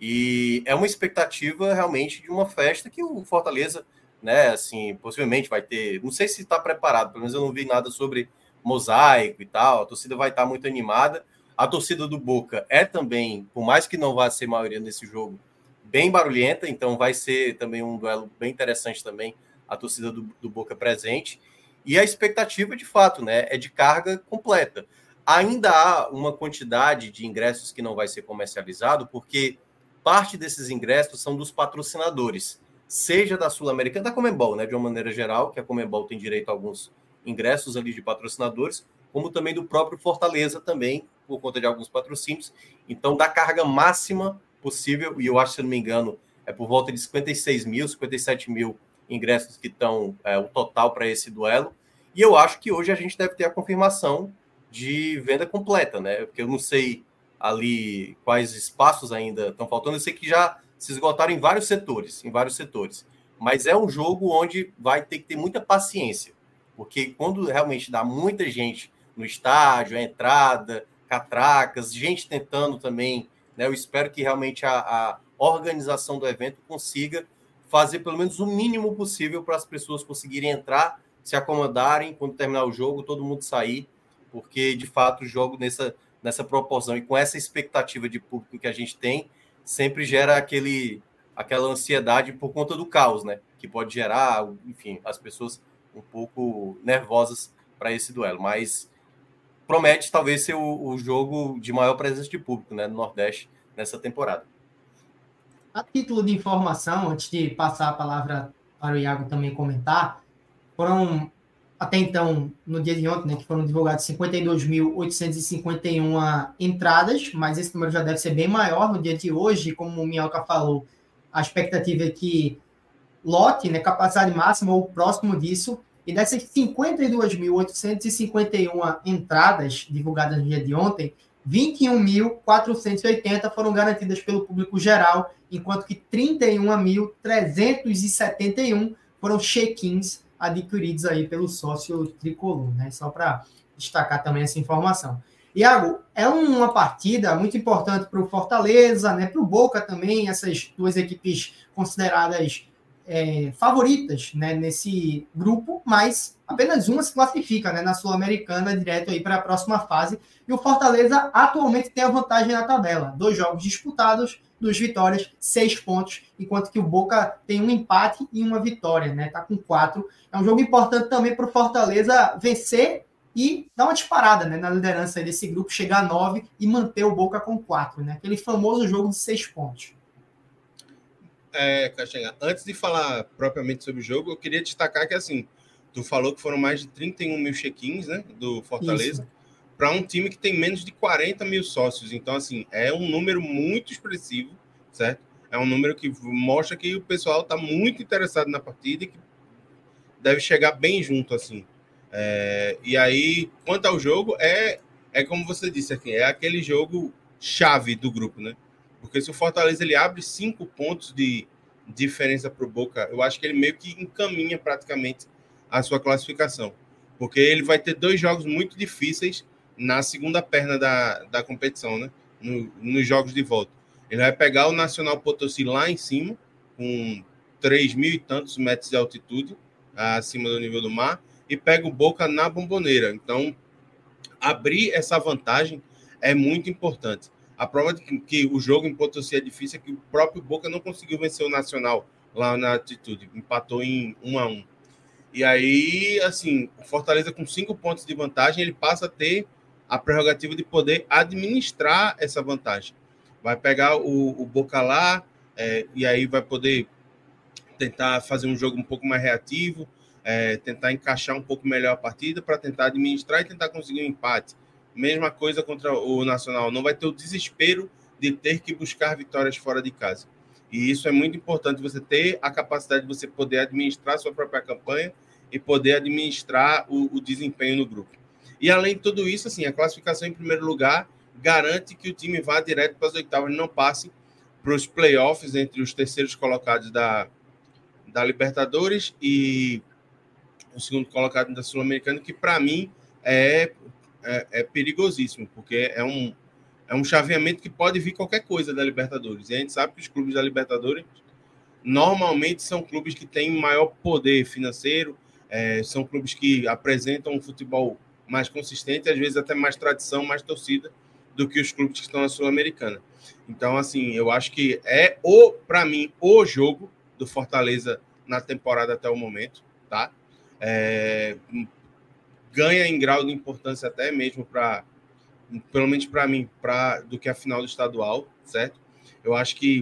E é uma expectativa realmente de uma festa que o Fortaleza, né, assim, possivelmente vai ter, não sei se está preparado, pelo menos eu não vi nada sobre mosaico e tal, a torcida vai estar muito animada. A torcida do Boca é também, por mais que não vá ser maioria nesse jogo, bem barulhenta, então vai ser também um duelo bem interessante também, a torcida do, do Boca presente. E a expectativa, de fato, né, é de carga completa. Ainda há uma quantidade de ingressos que não vai ser comercializado, porque parte desses ingressos são dos patrocinadores, seja da Sul-Americana, da Conmebol, né, de uma maneira geral, que a Conmebol tem direito a alguns ingressos ali de patrocinadores, como também do próprio Fortaleza também, por conta de alguns patrocínios. Então, da carga máxima possível, e eu acho, se não me engano, é por volta de cinquenta e seis mil, cinquenta e sete mil ingressos que estão, é, o total para esse duelo. E eu acho que hoje a gente deve ter a confirmação de venda completa, né? Porque eu não sei ali quais espaços ainda estão faltando. Eu sei que já se esgotaram em vários setores, em vários setores. Mas é um jogo onde vai ter que ter muita paciência, porque quando realmente dá muita gente no estádio, a entrada, catracas, gente tentando também, né? Eu espero que realmente a, a organização do evento consiga fazer pelo menos o mínimo possível para as pessoas conseguirem entrar, se acomodarem, quando terminar o jogo, todo mundo sair, porque, de fato, o jogo nessa, nessa proporção e com essa expectativa de público que a gente tem, sempre gera aquele, aquela ansiedade por conta do caos, né? Que pode gerar, enfim, as pessoas um pouco nervosas para esse duelo. Mas promete talvez ser o, o jogo de maior presença de público, né, no Nordeste nessa temporada. A título de informação, antes de passar a palavra para o Iago também comentar, foram... até então, no dia de ontem, né, que foram divulgadas cinquenta e dois mil oitocentas e cinquenta e um entradas, mas esse número já deve ser bem maior no dia de hoje. Como o Minhoca falou, a expectativa é que lote, né, capacidade máxima ou próximo disso, e dessas cinquenta e duas mil oitocentas e cinquenta e um entradas divulgadas no dia de ontem, vinte e um mil quatrocentas e oitenta foram garantidas pelo público geral, enquanto que trinta e um mil trezentos e setenta e um foram check-ins adquiridos aí pelo sócio tricolor, né? Só para destacar também essa informação. Iago, é uma partida muito importante para o Fortaleza, né? Para o Boca também, essas duas equipes consideradas é, favoritas, né, nesse grupo, mas apenas uma se classifica, né, na Sul-Americana, direto aí para a próxima fase. E o Fortaleza atualmente tem a vantagem na tabela. Dois jogos disputados, duas vitórias, seis pontos, enquanto que o Boca tem um empate e uma vitória, né? Tá com quatro. É um jogo importante também para o Fortaleza vencer e dar uma disparada, né, na liderança desse grupo, chegar a nove e manter o Boca com quatro, né? Aquele famoso jogo de seis pontos. É, Caixinha, antes de falar propriamente sobre o jogo, eu queria destacar que, assim, Tu falou que foram mais de trinta e um mil check-ins, né, do Fortaleza, para um time que tem menos de quarenta mil sócios. Então, assim, é um número muito expressivo, certo? É um número que mostra que o pessoal está muito interessado na partida e que deve chegar bem junto, assim. É, e aí, quanto ao jogo, é, é como você disse aqui, é aquele jogo chave do grupo, né? Porque se o Fortaleza ele abre cinco pontos de diferença para o Boca, eu acho que ele meio que encaminha praticamente a sua classificação. Porque ele vai ter dois jogos muito difíceis na segunda perna da, da competição, né? No, nos jogos de volta. Ele vai pegar o Nacional Potosí lá em cima, com três mil e tantos metros de altitude, acima do nível do mar, e pega o Boca na Bomboneira. Então, abrir essa vantagem é muito importante. A prova de que, que o jogo em Potosí é difícil é que o próprio Boca não conseguiu vencer o Nacional lá na altitude. Empatou em um a um. E aí, assim, o Fortaleza com cinco pontos de vantagem, ele passa a ter a prerrogativa de poder administrar essa vantagem. Vai pegar o, o Boca lá, é, e aí vai poder tentar fazer um jogo um pouco mais reativo, é, tentar encaixar um pouco melhor a partida para tentar administrar e tentar conseguir um empate. Mesma coisa contra o Nacional. Não vai ter o desespero de ter que buscar vitórias fora de casa. E isso é muito importante, você ter a capacidade de você poder administrar a sua própria campanha e poder administrar o, o desempenho no grupo. E além de tudo isso, assim, a classificação em primeiro lugar garante que o time vá direto para as oitavas e não passe para os playoffs entre os terceiros colocados da, da Libertadores e o segundo colocado da Sul-Americana, que para mim é, é, é perigosíssimo, porque é um, é um chaveamento que pode vir qualquer coisa da Libertadores. E a gente sabe que os clubes da Libertadores normalmente são clubes que têm maior poder financeiro, é, são clubes que apresentam um futebol mais consistente, às vezes até mais tradição, mais torcida do que os clubes que estão na Sul-Americana. Então, assim, eu acho que é, o para mim, o jogo do Fortaleza na temporada até o momento, tá? É, ganha em grau de importância até mesmo para, pelo menos para mim, pra, do que a final do estadual, certo? Eu acho que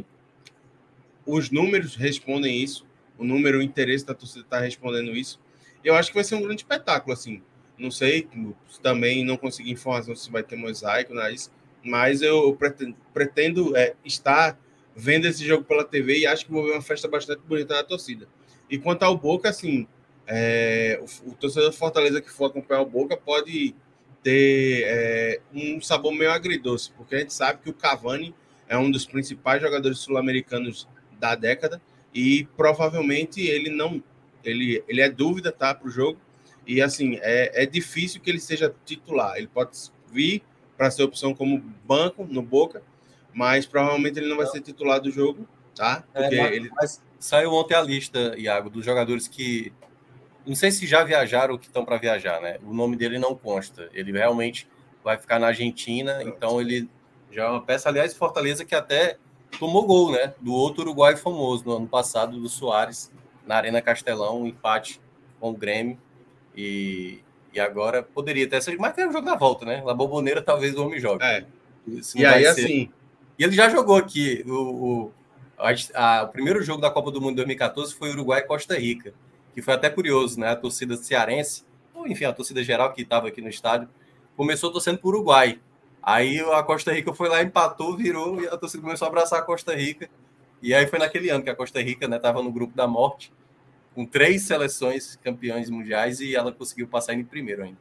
os números respondem isso, o número, o interesse da torcida está respondendo isso. Eu acho que vai ser um grande espetáculo, assim. Não sei, também não consegui informação se vai ter mosaico, não é isso, mas eu pretendo, pretendo é, estar vendo esse jogo pela T V e acho que vou ver uma festa bastante bonita da torcida. E quanto ao Boca, assim, é, o, o torcedor do Fortaleza que for acompanhar o Boca pode ter é, um sabor meio agridoce, porque a gente sabe que o Cavani é um dos principais jogadores sul-americanos da década e provavelmente ele não ele, ele é dúvida, tá, para o jogo. E, assim, é, é difícil que ele seja titular. Ele pode vir para ser opção como banco no Boca, mas provavelmente ele não vai ser titular do jogo, tá? Porque é, mas, ele... mas saiu ontem a lista, Iago, dos jogadores que... Não sei se já viajaram ou que estão para viajar, né? O nome dele não consta. Ele realmente vai ficar na Argentina, Pronto. Então ele já é uma peça, aliás, Fortaleza, que até tomou gol, né? Do outro uruguai famoso, no ano passado, do Soares, na Arena Castelão, um empate com o Grêmio. E, e agora poderia ter essa. Mas tem o jogo da volta, né? La Bombonera talvez o homem jogue. É. E aí, ser. assim. E ele já jogou aqui. O, o, a, a, o primeiro jogo da Copa do Mundo de dois mil e catorze foi Uruguai e Costa Rica, que foi até curioso, né? A torcida cearense, ou enfim, a torcida geral que estava aqui no estádio, começou torcendo para o Uruguai. Aí a Costa Rica foi lá, empatou, virou, e a torcida começou a abraçar a Costa Rica. E aí foi naquele ano que a Costa Rica, né, estava no grupo da morte, com três seleções campeões mundiais, e ela conseguiu passar em primeiro ainda.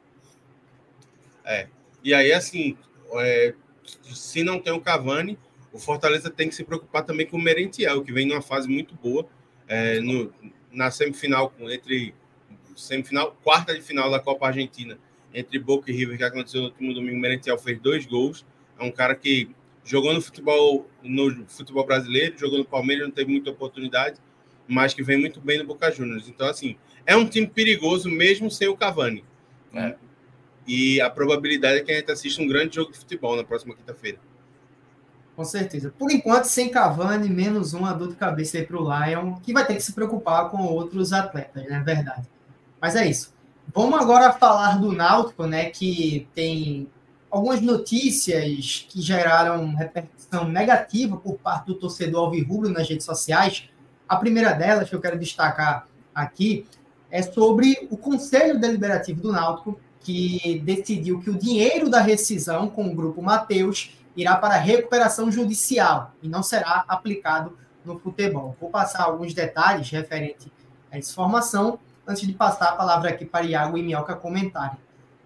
É. E aí, assim, é, se não tem o Cavani, o Fortaleza tem que se preocupar também com o Merentiel, que vem numa fase muito boa, é, no, na semifinal, entre semifinal, quarta de final da Copa Argentina, entre Boca e River, que aconteceu no último domingo. O Merentiel fez dois gols. É um cara que jogou no futebol, no futebol brasileiro, jogou no Palmeiras, não teve muita oportunidade, mas que vem muito bem no Boca Juniors. Então, assim, é um time perigoso mesmo sem o Cavani. É. E a probabilidade é que a gente assista um grande jogo de futebol na próxima quinta-feira. Com certeza. Por enquanto, sem Cavani, menos uma dor de cabeça aí para o Lion, que vai ter que se preocupar com outros atletas, né? Verdade. Mas é isso. Vamos agora falar do Náutico, né? Que tem algumas notícias que geraram repercussão negativa por parte do torcedor alvirrubro nas redes sociais. A primeira delas, que eu quero destacar aqui, é sobre o Conselho Deliberativo do Náutico, que decidiu que o dinheiro da rescisão com o Grupo Mateus irá para recuperação judicial e não será aplicado no futebol. Vou passar alguns detalhes referentes a essa informação, antes de passar a palavra aqui para Iago e Minhoca comentarem.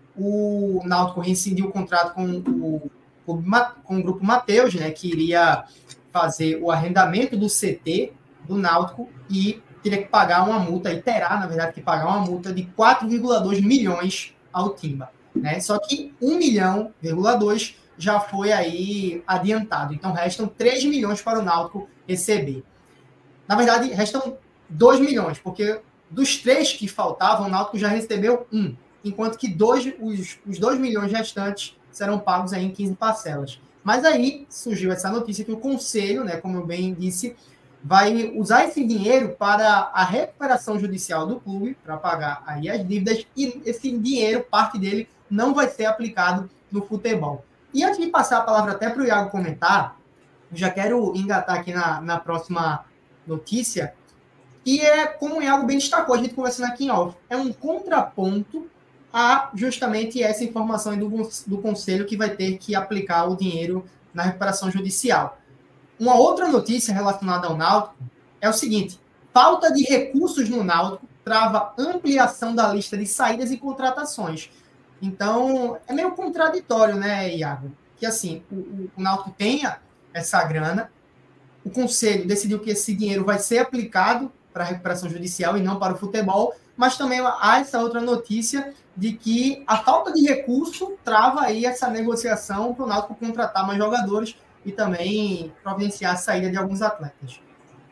O Náutico rescindiu o contrato com o, com o Grupo Mateus, né, que iria fazer o arrendamento do C T do Náutico e teria que pagar uma multa, e terá, na verdade, que pagar uma multa de quatro vírgula dois milhões ao Timba. Né? Só que um milhão vírgula dois já foi aí adiantado. Então, restam três milhões para o Náutico receber. Na verdade, restam dois milhões, porque dos três que faltavam, o Náutico já recebeu um, enquanto que dois, os, os dois milhões restantes serão pagos aí em quinze parcelas. Mas aí surgiu essa notícia que o Conselho, né, como eu bem disse, vai usar esse dinheiro para a recuperação judicial do clube, para pagar aí as dívidas, e esse dinheiro, parte dele, não vai ser aplicado no futebol. E antes de passar a palavra até para o Iago comentar, eu já quero engatar aqui na, na próxima notícia, e é como o Iago bem destacou, a gente conversando aqui em off, é um contraponto a justamente essa informação do, do Conselho que vai ter que aplicar o dinheiro na recuperação judicial. Uma outra notícia relacionada ao Náutico é o seguinte: falta de recursos no Náutico trava ampliação da lista de saídas e contratações. Então, é meio contraditório, né, Iago? Que assim, o, o, o Náutico tenha essa grana, o Conselho decidiu que esse dinheiro vai ser aplicado para a recuperação judicial e não para o futebol, mas também há essa outra notícia de que a falta de recurso trava aí essa negociação para o Náutico contratar mais jogadores e também providenciar a saída de alguns atletas.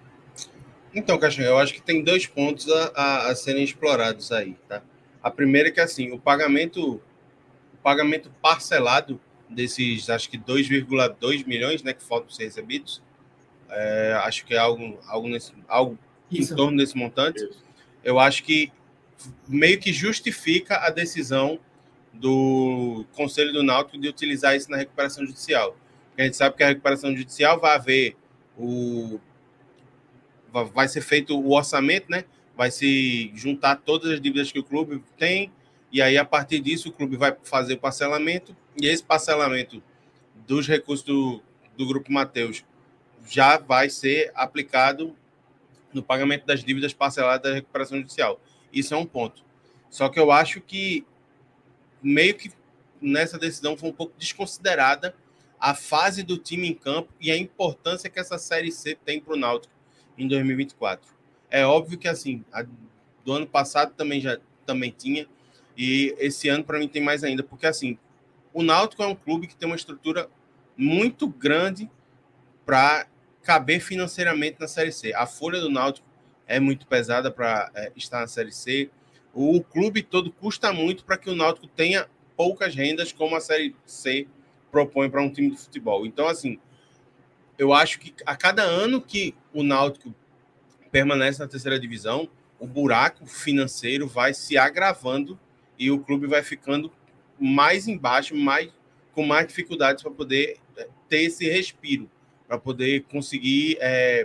Então, Caixinha, eu acho que tem dois pontos a, a, a serem explorados aí, tá? A primeira é que, assim, o pagamento, o pagamento parcelado desses, acho que dois vírgula dois milhões, né, que faltam ser recebidos, é, acho que é algo, algo, nesse, algo em torno desse montante. Isso. Eu acho que meio que justifica a decisão do Conselho do Náutico de utilizar isso na recuperação judicial. Porque a gente sabe que a recuperação judicial vai haver o... vai ser feito o orçamento, né? Vai se juntar todas as dívidas que o clube tem, e aí, a partir disso, o clube vai fazer o parcelamento, e esse parcelamento dos recursos do, do Grupo Mateus já vai ser aplicado no pagamento das dívidas parceladas da recuperação judicial. Isso é um ponto. Só que eu acho que meio que nessa decisão foi um pouco desconsiderada a fase do time em campo e a importância que essa Série C tem para o Náutico em dois mil e vinte e quatro. É óbvio que, assim, a do ano passado também já também tinha, e esse ano, para mim, tem mais ainda, porque, assim, o Náutico é um clube que tem uma estrutura muito grande para caber financeiramente na Série C. A folha do Náutico é muito pesada para é, estar na Série C. O clube todo custa muito para que o Náutico tenha poucas rendas, como a Série C propõe para um time de futebol. Então, assim, eu acho que a cada ano que o Náutico permanece na terceira divisão, o buraco financeiro vai se agravando e o clube vai ficando mais embaixo, mais, com mais dificuldades para poder ter esse respiro, para poder conseguir é,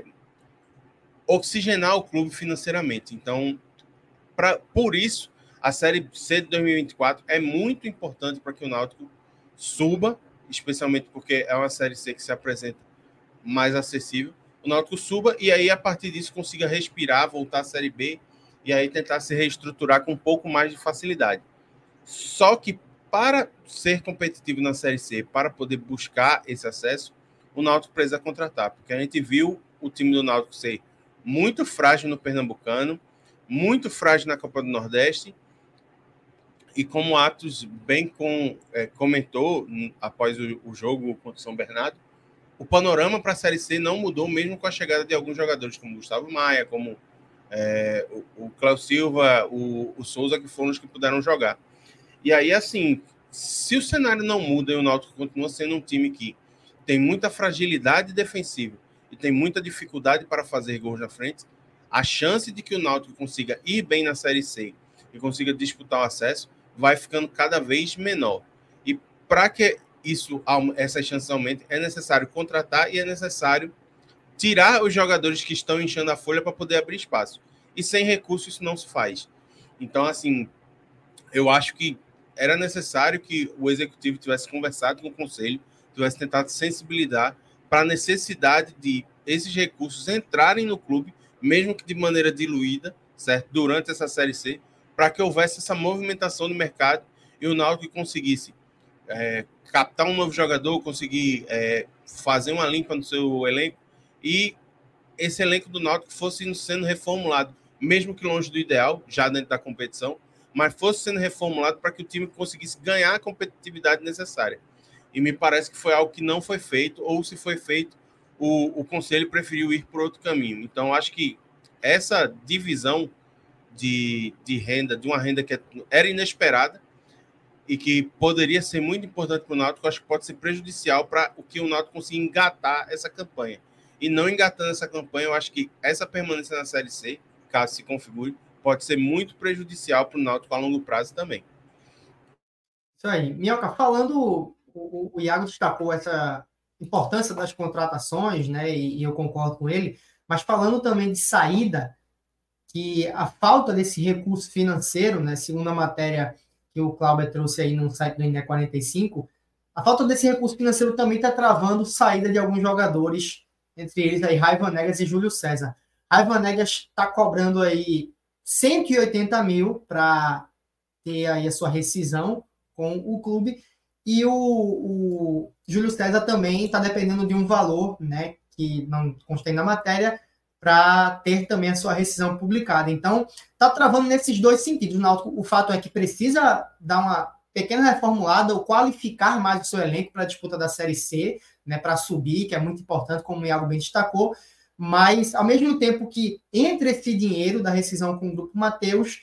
oxigenar o clube financeiramente. Então, pra, por isso, a Série C de dois mil e vinte e quatro é muito importante para que o Náutico suba, especialmente porque é uma Série C que se apresenta mais acessível. O Náutico suba e aí, a partir disso, consiga respirar, voltar à Série B e aí tentar se reestruturar com um pouco mais de facilidade. Só que, para ser competitivo na Série C, para poder buscar esse acesso, o Náutico precisa contratar, porque a gente viu o time do Náutico ser muito frágil no Pernambucano, muito frágil na Copa do Nordeste, e como o Atos bem com, é, comentou após o, o jogo contra o São Bernardo, o panorama para a Série C não mudou, mesmo com a chegada de alguns jogadores, como o Gustavo Maia, como é, o, o Cléo Silva, o, o Souza, que foram os que puderam jogar. E aí, assim, se o cenário não muda e o Náutico continua sendo um time que tem muita fragilidade defensiva e tem muita dificuldade para fazer gols na frente, a chance de que o Náutico consiga ir bem na Série C e consiga disputar o acesso vai ficando cada vez menor. E para que isso, essas chances aumentem, é necessário contratar e é necessário tirar os jogadores que estão inchando a folha para poder abrir espaço. E sem recurso isso não se faz. Então, assim, eu acho que era necessário que o executivo tivesse conversado com o conselho, tivesse tentado sensibilizar para a necessidade de esses recursos entrarem no clube, mesmo que de maneira diluída, certo? Durante essa Série C, para que houvesse essa movimentação no mercado e o Náutico conseguisse é, captar um novo jogador, conseguir é, fazer uma limpa no seu elenco e esse elenco do Náutico fosse sendo reformulado, mesmo que longe do ideal, já dentro da competição, mas fosse sendo reformulado para que o time conseguisse ganhar a competitividade necessária. E me parece que foi algo que não foi feito, ou se foi feito, o, o Conselho preferiu ir por outro caminho. Então, acho que essa divisão de, de renda, de uma renda que era inesperada e que poderia ser muito importante para o Náutico, acho que pode ser prejudicial para o que o Náutico consiga engatar essa campanha. E não engatando essa campanha, eu acho que essa permanência na Série C, caso se configure, pode ser muito prejudicial para o Náutico a longo prazo também. Isso aí. Minhoca, falando, o, o Iago destacou essa importância das contratações, né, e, e eu concordo com ele, mas falando também de saída, que a falta desse recurso financeiro, né, segundo a matéria que o Cláudio trouxe aí no site do N E quarenta e cinco, a falta desse recurso financeiro também está travando saída de alguns jogadores, entre eles aí Raivan Negas e Júlio César. Raivan Negas está cobrando aí cento e oitenta mil para ter aí a sua rescisão com o clube, e o, o Júlio César também está dependendo de um valor, né, que não constém na matéria, para ter também a sua rescisão publicada. Então, está travando nesses dois sentidos. O, o fato é que precisa dar uma pequena reformulada ou qualificar mais o seu elenco para a disputa da Série C, né, para subir, que é muito importante, como o Iago bem destacou, mas, ao mesmo tempo que entre esse dinheiro da rescisão com o Grupo Mateus,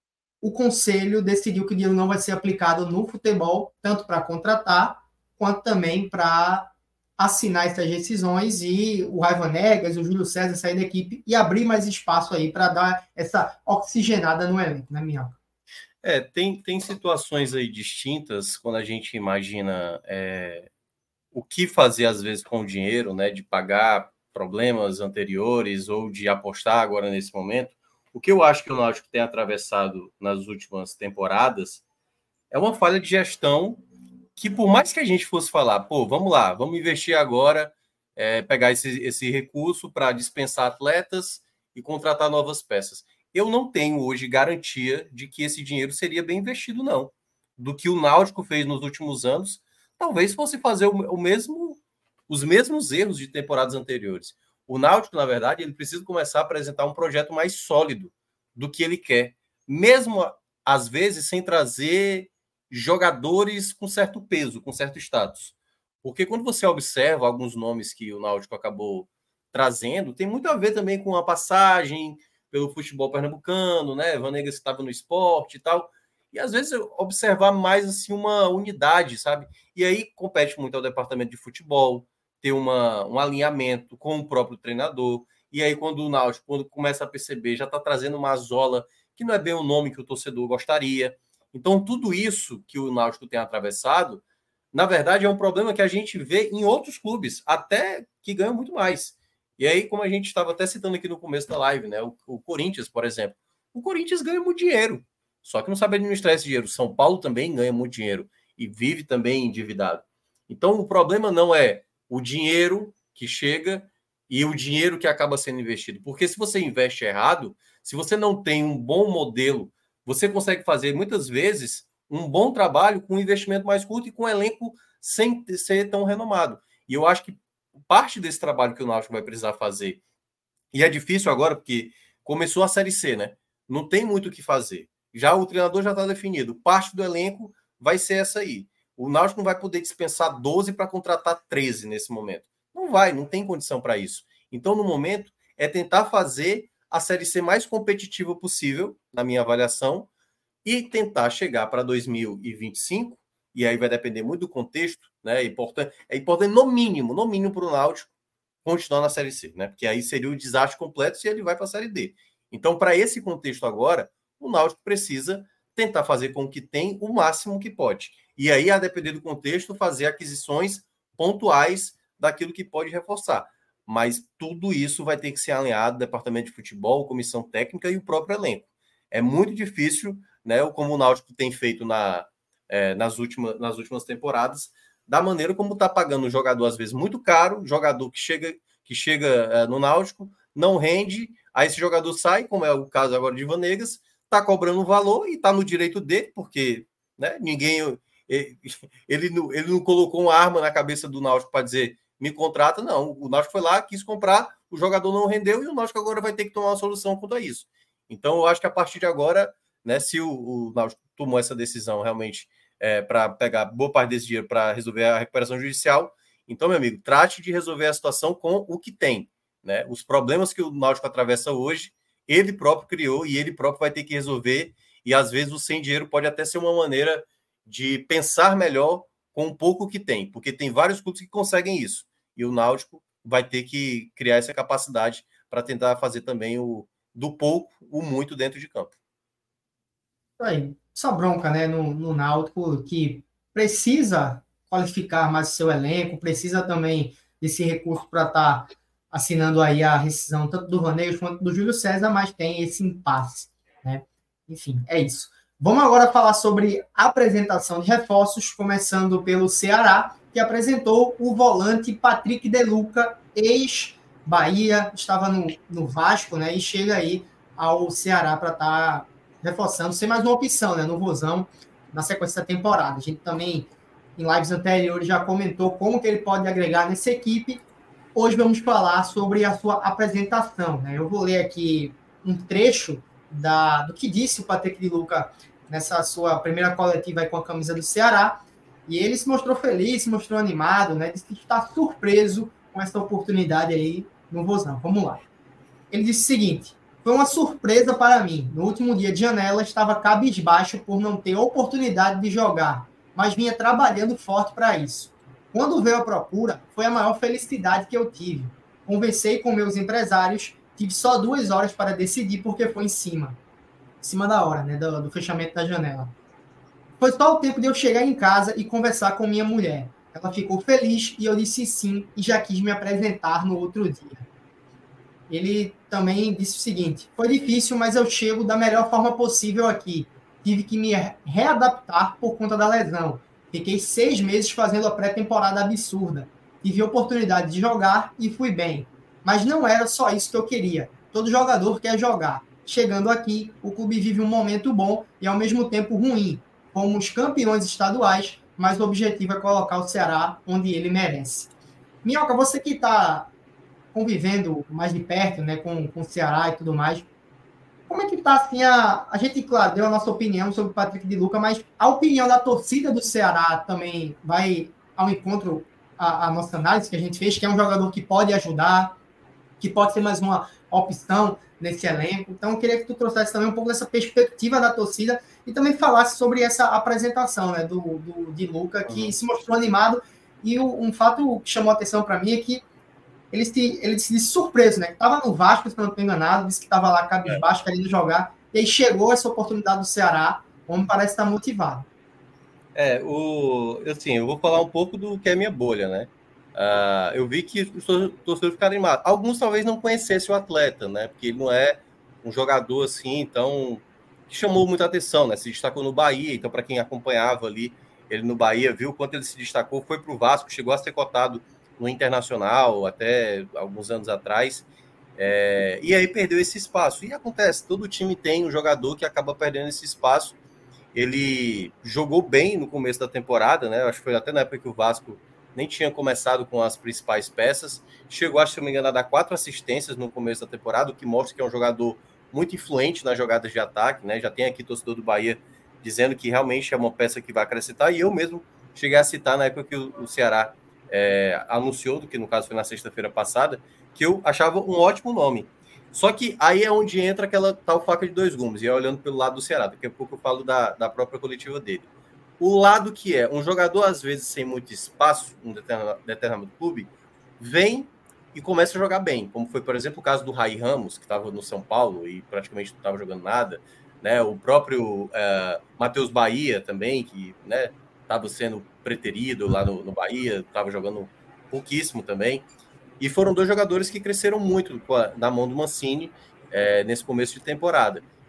o Conselho decidiu que o dinheiro não vai ser aplicado no futebol, tanto para contratar, quanto também para assinar essas rescisões e o Raivan Negas, o Júlio César sair da equipe e abrir mais espaço aí para dar essa oxigenada no elenco, né, Minhoca? É, tem, tem situações aí distintas quando a gente imagina é, o que fazer às vezes com o dinheiro, né, de pagar problemas anteriores ou de apostar agora nesse momento. O que eu acho que o Náutico tem atravessado nas últimas temporadas é uma falha de gestão que, por mais que a gente fosse falar, pô, vamos lá, vamos investir agora, é, pegar esse, esse recurso para dispensar atletas e contratar novas peças. Eu não tenho hoje garantia de que esse dinheiro seria bem investido, não. Do que o Náutico fez nos últimos anos, talvez fosse fazer o, o mesmo, os mesmos erros de temporadas anteriores. O Náutico, na verdade, ele precisa começar a apresentar um projeto mais sólido do que ele quer. Mesmo, às vezes, sem trazer jogadores com certo peso, com certo status. Porque quando você observa alguns nomes que o Náutico acabou trazendo, tem muito a ver também com a passagem pelo futebol pernambucano, né? Vanegas estava no Sport e tal. E, às vezes, observar mais assim uma unidade, sabe? E aí compete muito ao departamento de futebol, ter uma, um alinhamento com o próprio treinador. E aí, quando o Náutico, quando começa a perceber, já está trazendo uma Zola, que não é bem o nome que o torcedor gostaria. Então, tudo isso que o Náutico tem atravessado, na verdade, é um problema que a gente vê em outros clubes, até que ganham muito mais. E aí, como a gente estava até citando aqui no começo da live, né? O, o Corinthians, por exemplo. O Corinthians ganha muito dinheiro, só que não sabe administrar esse dinheiro. São Paulo também ganha muito dinheiro e vive também endividado. Então, o problema não é o dinheiro que chega e o dinheiro que acaba sendo investido. Porque se você investe errado, se você não tem um bom modelo, você consegue fazer, muitas vezes, um bom trabalho com um investimento mais curto e com um elenco sem ser tão renomado. E eu acho que parte desse trabalho que o Náutico vai precisar fazer, e é difícil agora porque começou a Série C, né? Não tem muito o que fazer. Já o treinador já está definido. Parte do elenco vai ser essa aí. O Náutico não vai poder dispensar doze para contratar treze nesse momento. Não vai, não tem condição para isso. Então, no momento, é tentar fazer a Série C mais competitiva possível, na minha avaliação, e tentar chegar para dois mil e vinte e cinco, e aí vai depender muito do contexto, né? É importante, é importante no mínimo, no mínimo para o Náutico continuar na Série C, né? Porque aí seria o desastre completo se ele vai para a Série D. Então, para esse contexto agora, o Náutico precisa tentar fazer com que tenha o máximo que pode. E aí, a depender do contexto, fazer aquisições pontuais daquilo que pode reforçar. Mas tudo isso vai ter que ser alinhado, departamento de futebol, comissão técnica e o próprio elenco. É muito difícil, né, como o Náutico tem feito na, é, nas, últimas, nas últimas temporadas, da maneira como está pagando um jogador, às vezes, muito caro, jogador que chega, que chega é, no Náutico, não rende, aí esse jogador sai, como é o caso agora de Vanegas, está cobrando um valor e está no direito dele, porque, né, ninguém... Ele, ele, não, ele não colocou uma arma na cabeça do Náutico para dizer me contrata, não. O Náutico foi lá, quis comprar, o jogador não rendeu e o Náutico agora vai ter que tomar uma solução quanto a isso. Então, eu acho que a partir de agora, né, se o, o Náutico tomou essa decisão realmente é, para pegar boa parte desse dinheiro para resolver a recuperação judicial, então, meu amigo, trate de resolver a situação com o que tem. Né? Os problemas que o Náutico atravessa hoje, ele próprio criou e ele próprio vai ter que resolver, e às vezes o sem dinheiro pode até ser uma maneira de pensar melhor com o pouco que tem, porque tem vários clubes que conseguem isso, e o Náutico vai ter que criar essa capacidade para tentar fazer também o do pouco, o muito dentro de campo. Aí, só bronca, né, no, no Náutico, que precisa qualificar mais o seu elenco, precisa também desse recurso para estar tá assinando aí a rescisão tanto do Vanegas quanto do Júlio César, mas tem esse impasse, né? Enfim, é isso. Vamos agora falar sobre a apresentação de reforços, começando pelo Ceará, que apresentou o volante Patrick De Luca, ex-Bahia, estava no, no Vasco, né? E chega aí ao Ceará para estar tá reforçando, sem mais uma opção, né? No Vozão, na sequência da temporada. A gente também, em lives anteriores, já comentou como que ele pode agregar nessa equipe. Hoje vamos falar sobre a sua apresentação, né? Eu vou ler aqui um trecho Da, do que disse o Patrick De Luca nessa sua primeira coletiva aí com a camisa do Ceará, e ele se mostrou feliz, se mostrou animado, né? Disse que está surpreso com essa oportunidade aí no Vozão. Vamos lá. Ele disse o seguinte: foi uma surpresa para mim. No último dia de janela, estava cabisbaixo por não ter oportunidade de jogar, mas vinha trabalhando forte para isso. Quando veio a procura, foi a maior felicidade que eu tive. Conversei com meus empresários. Tive só duas horas para decidir, porque foi em cima. Em cima da hora, né? Do, do fechamento da janela. Foi só o tempo de eu chegar em casa e conversar com minha mulher. Ela ficou feliz e eu disse sim e já quis me apresentar no outro dia. Ele também disse o seguinte: foi difícil, mas eu chego da melhor forma possível aqui. Tive que me readaptar por conta da lesão. Fiquei seis meses fazendo a pré-temporada absurda. Tive oportunidade de jogar e fui bem. Mas não era só isso que eu queria. Todo jogador quer jogar. Chegando aqui, o clube vive um momento bom e ao mesmo tempo ruim. Fomos campeões estaduais, mas o objetivo é colocar o Ceará onde ele merece. Minhoca, você que está convivendo mais de perto, né, com, com o Ceará e tudo mais, como é que está assim a... A gente, claro, deu a nossa opinião sobre o Patrick De Luca, mas a opinião da torcida do Ceará também vai ao encontro à, à nossa análise que a gente fez, que é um jogador que pode ajudar, que pode ser mais uma opção nesse elenco. Então, eu queria que tu trouxesse também um pouco dessa perspectiva da torcida e também falasse sobre essa apresentação, né, do, do De Luca, que uhum. se mostrou animado. E o, um fato que chamou a atenção para mim é que ele se, ele se disse surpreso, né? Estava no Vasco, se não estou enganado, disse que estava lá cabisbaixo, é. querendo jogar, e aí chegou essa oportunidade do Ceará, o homem parece estar motivado. É, o, assim, eu vou falar um pouco do que é minha bolha, né? Uh, eu vi que os torcedores ficaram animados. Alguns talvez não conhecessem o atleta, né? Porque ele não é um jogador assim, então, que chamou muita atenção, né? Se destacou no Bahia, então, para quem acompanhava ali, ele no Bahia, viu quanto ele se destacou, foi para o Vasco, chegou a ser cotado no Internacional até alguns anos atrás, é, e aí perdeu esse espaço. E acontece, todo time tem um jogador que acaba perdendo esse espaço. Ele jogou bem no começo da temporada, né? Acho que foi até na época que o Vasco nem tinha começado com as principais peças, chegou, acho que, se não me engano, a dar quatro assistências no começo da temporada, o que mostra que é um jogador muito influente nas jogadas de ataque, né? Já tem aqui torcedor do Bahia dizendo que realmente é uma peça que vai acrescentar, e eu mesmo cheguei a citar na época que o, o Ceará é, anunciou, que no caso foi na sexta-feira passada, que eu achava um ótimo nome. Só que aí é onde entra aquela tal faca de dois gumes, e é olhando pelo lado do Ceará, daqui a pouco eu falo da, da própria coletiva dele. O lado que é um jogador, às vezes, sem muito espaço, um determinado, determinado clube, vem e começa a jogar bem, como foi, por exemplo, o caso do Rai Ramos, que estava no São Paulo e praticamente não estava jogando nada, né? O próprio uh, Matheus Bahia também, que estava né, sendo preterido lá no, no Bahia, estava jogando pouquíssimo também. E foram dois jogadores que cresceram muito na mão do Mancini é, nesse começo de temporada.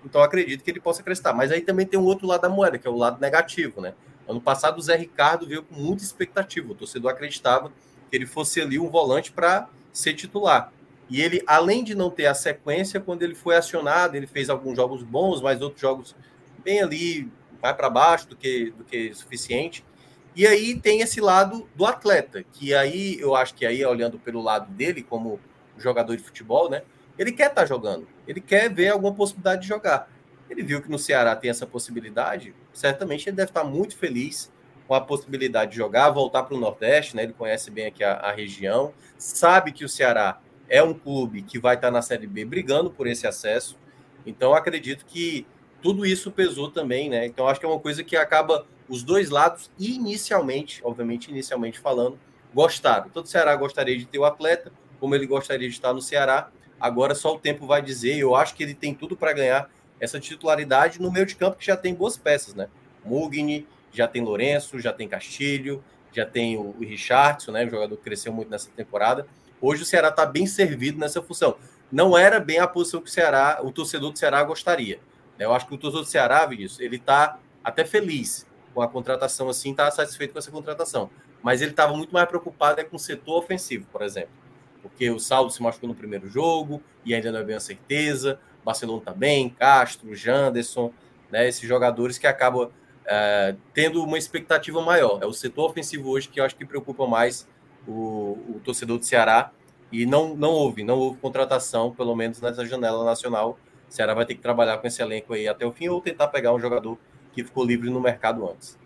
Então, acredito que ele possa acrescentar. Mas aí também tem um outro lado da moeda, que é o lado negativo, né? Ano passado, o Zé Ricardo veio com muita expectativa. O torcedor acreditava que ele fosse ali um volante para ser titular. E ele, além de não ter a sequência, quando ele foi acionado, ele fez alguns jogos bons, mas outros jogos bem ali, vai para baixo do que, do que suficiente. E aí tem esse lado do atleta, que aí eu acho que aí, olhando pelo lado dele, como jogador de futebol, né? Ele quer estar jogando, ele quer ver alguma possibilidade de jogar. Ele viu que no Ceará tem essa possibilidade, certamente ele deve estar muito feliz com a possibilidade de jogar, voltar para o Nordeste, né? Ele conhece bem aqui a, a região, sabe que o Ceará é um clube que vai estar na Série B brigando por esse acesso, então acredito que tudo isso pesou também, né? Então acho que é uma coisa que acaba os dois lados, inicialmente, obviamente, inicialmente falando, gostaram. Todo Ceará gostaria de ter o atleta, como ele gostaria de estar no Ceará. Agora só o tempo vai dizer. Eu acho que ele tem tudo para ganhar essa titularidade no meio de campo, que já tem boas peças, né? Mugni, já tem Lourenço, já tem Castilho, já tem o Richardson, né? O jogador que cresceu muito nessa temporada. Hoje o Ceará está bem servido nessa função. Não era bem a posição que o Ceará, o torcedor do Ceará gostaria. Eu acho que o torcedor do Ceará, Vinícius, ele está até feliz com a contratação, assim, está satisfeito com essa contratação. Mas ele estava muito mais preocupado é, com o setor ofensivo, por exemplo. Porque o Saulo se machucou no primeiro jogo e ainda não é bem a certeza. Barcelona está bem, Castro, Janderson, né, esses jogadores que acabam é, tendo uma expectativa maior. É o setor ofensivo hoje que eu acho que preocupa mais o, o torcedor do Ceará. E não, não houve, não houve contratação, pelo menos nessa janela nacional. O Ceará vai ter que trabalhar com esse elenco aí até o fim ou tentar pegar um jogador que ficou livre no mercado antes.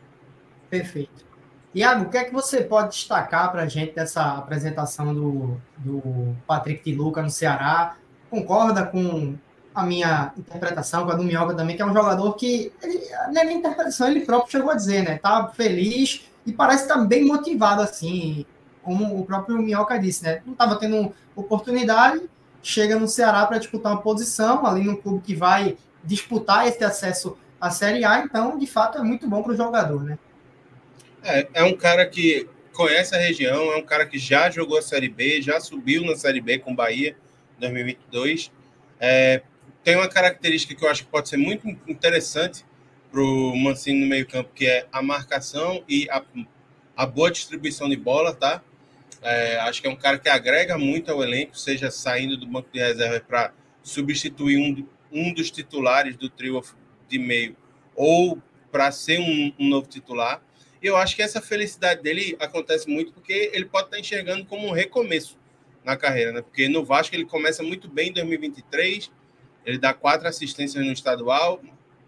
Perfeito. Iago, o que é que você pode destacar para a gente dessa apresentação do, do Patrick de Luca no Ceará? Concorda com a minha interpretação, com a do Minhoca também, que é um jogador que, ele, na minha interpretação, ele próprio chegou a dizer, né? Tá feliz e parece estar bem motivado, assim, como o próprio Minhoca disse, né? Não estava tendo oportunidade, chega no Ceará para disputar uma posição, ali no clube que vai disputar esse acesso à Série A, então, de fato, é muito bom para o jogador, né? É, é um cara que conhece a região, é um cara que já jogou a Série B, já subiu na Série B com o Bahia em dois mil e vinte e dois. É, tem uma característica que eu acho que pode ser muito interessante para o Mancini no meio campo, que é a marcação e a, a boa distribuição de bola, tá? É, acho que é um cara que agrega muito ao elenco, seja saindo do banco de reserva para substituir um, um dos titulares do trio de meio ou para ser um, um novo titular. E eu acho que essa felicidade dele acontece muito porque ele pode estar enxergando como um recomeço na carreira, né? Porque no Vasco ele começa muito bem em dois mil e vinte e três, ele dá quatro assistências no estadual,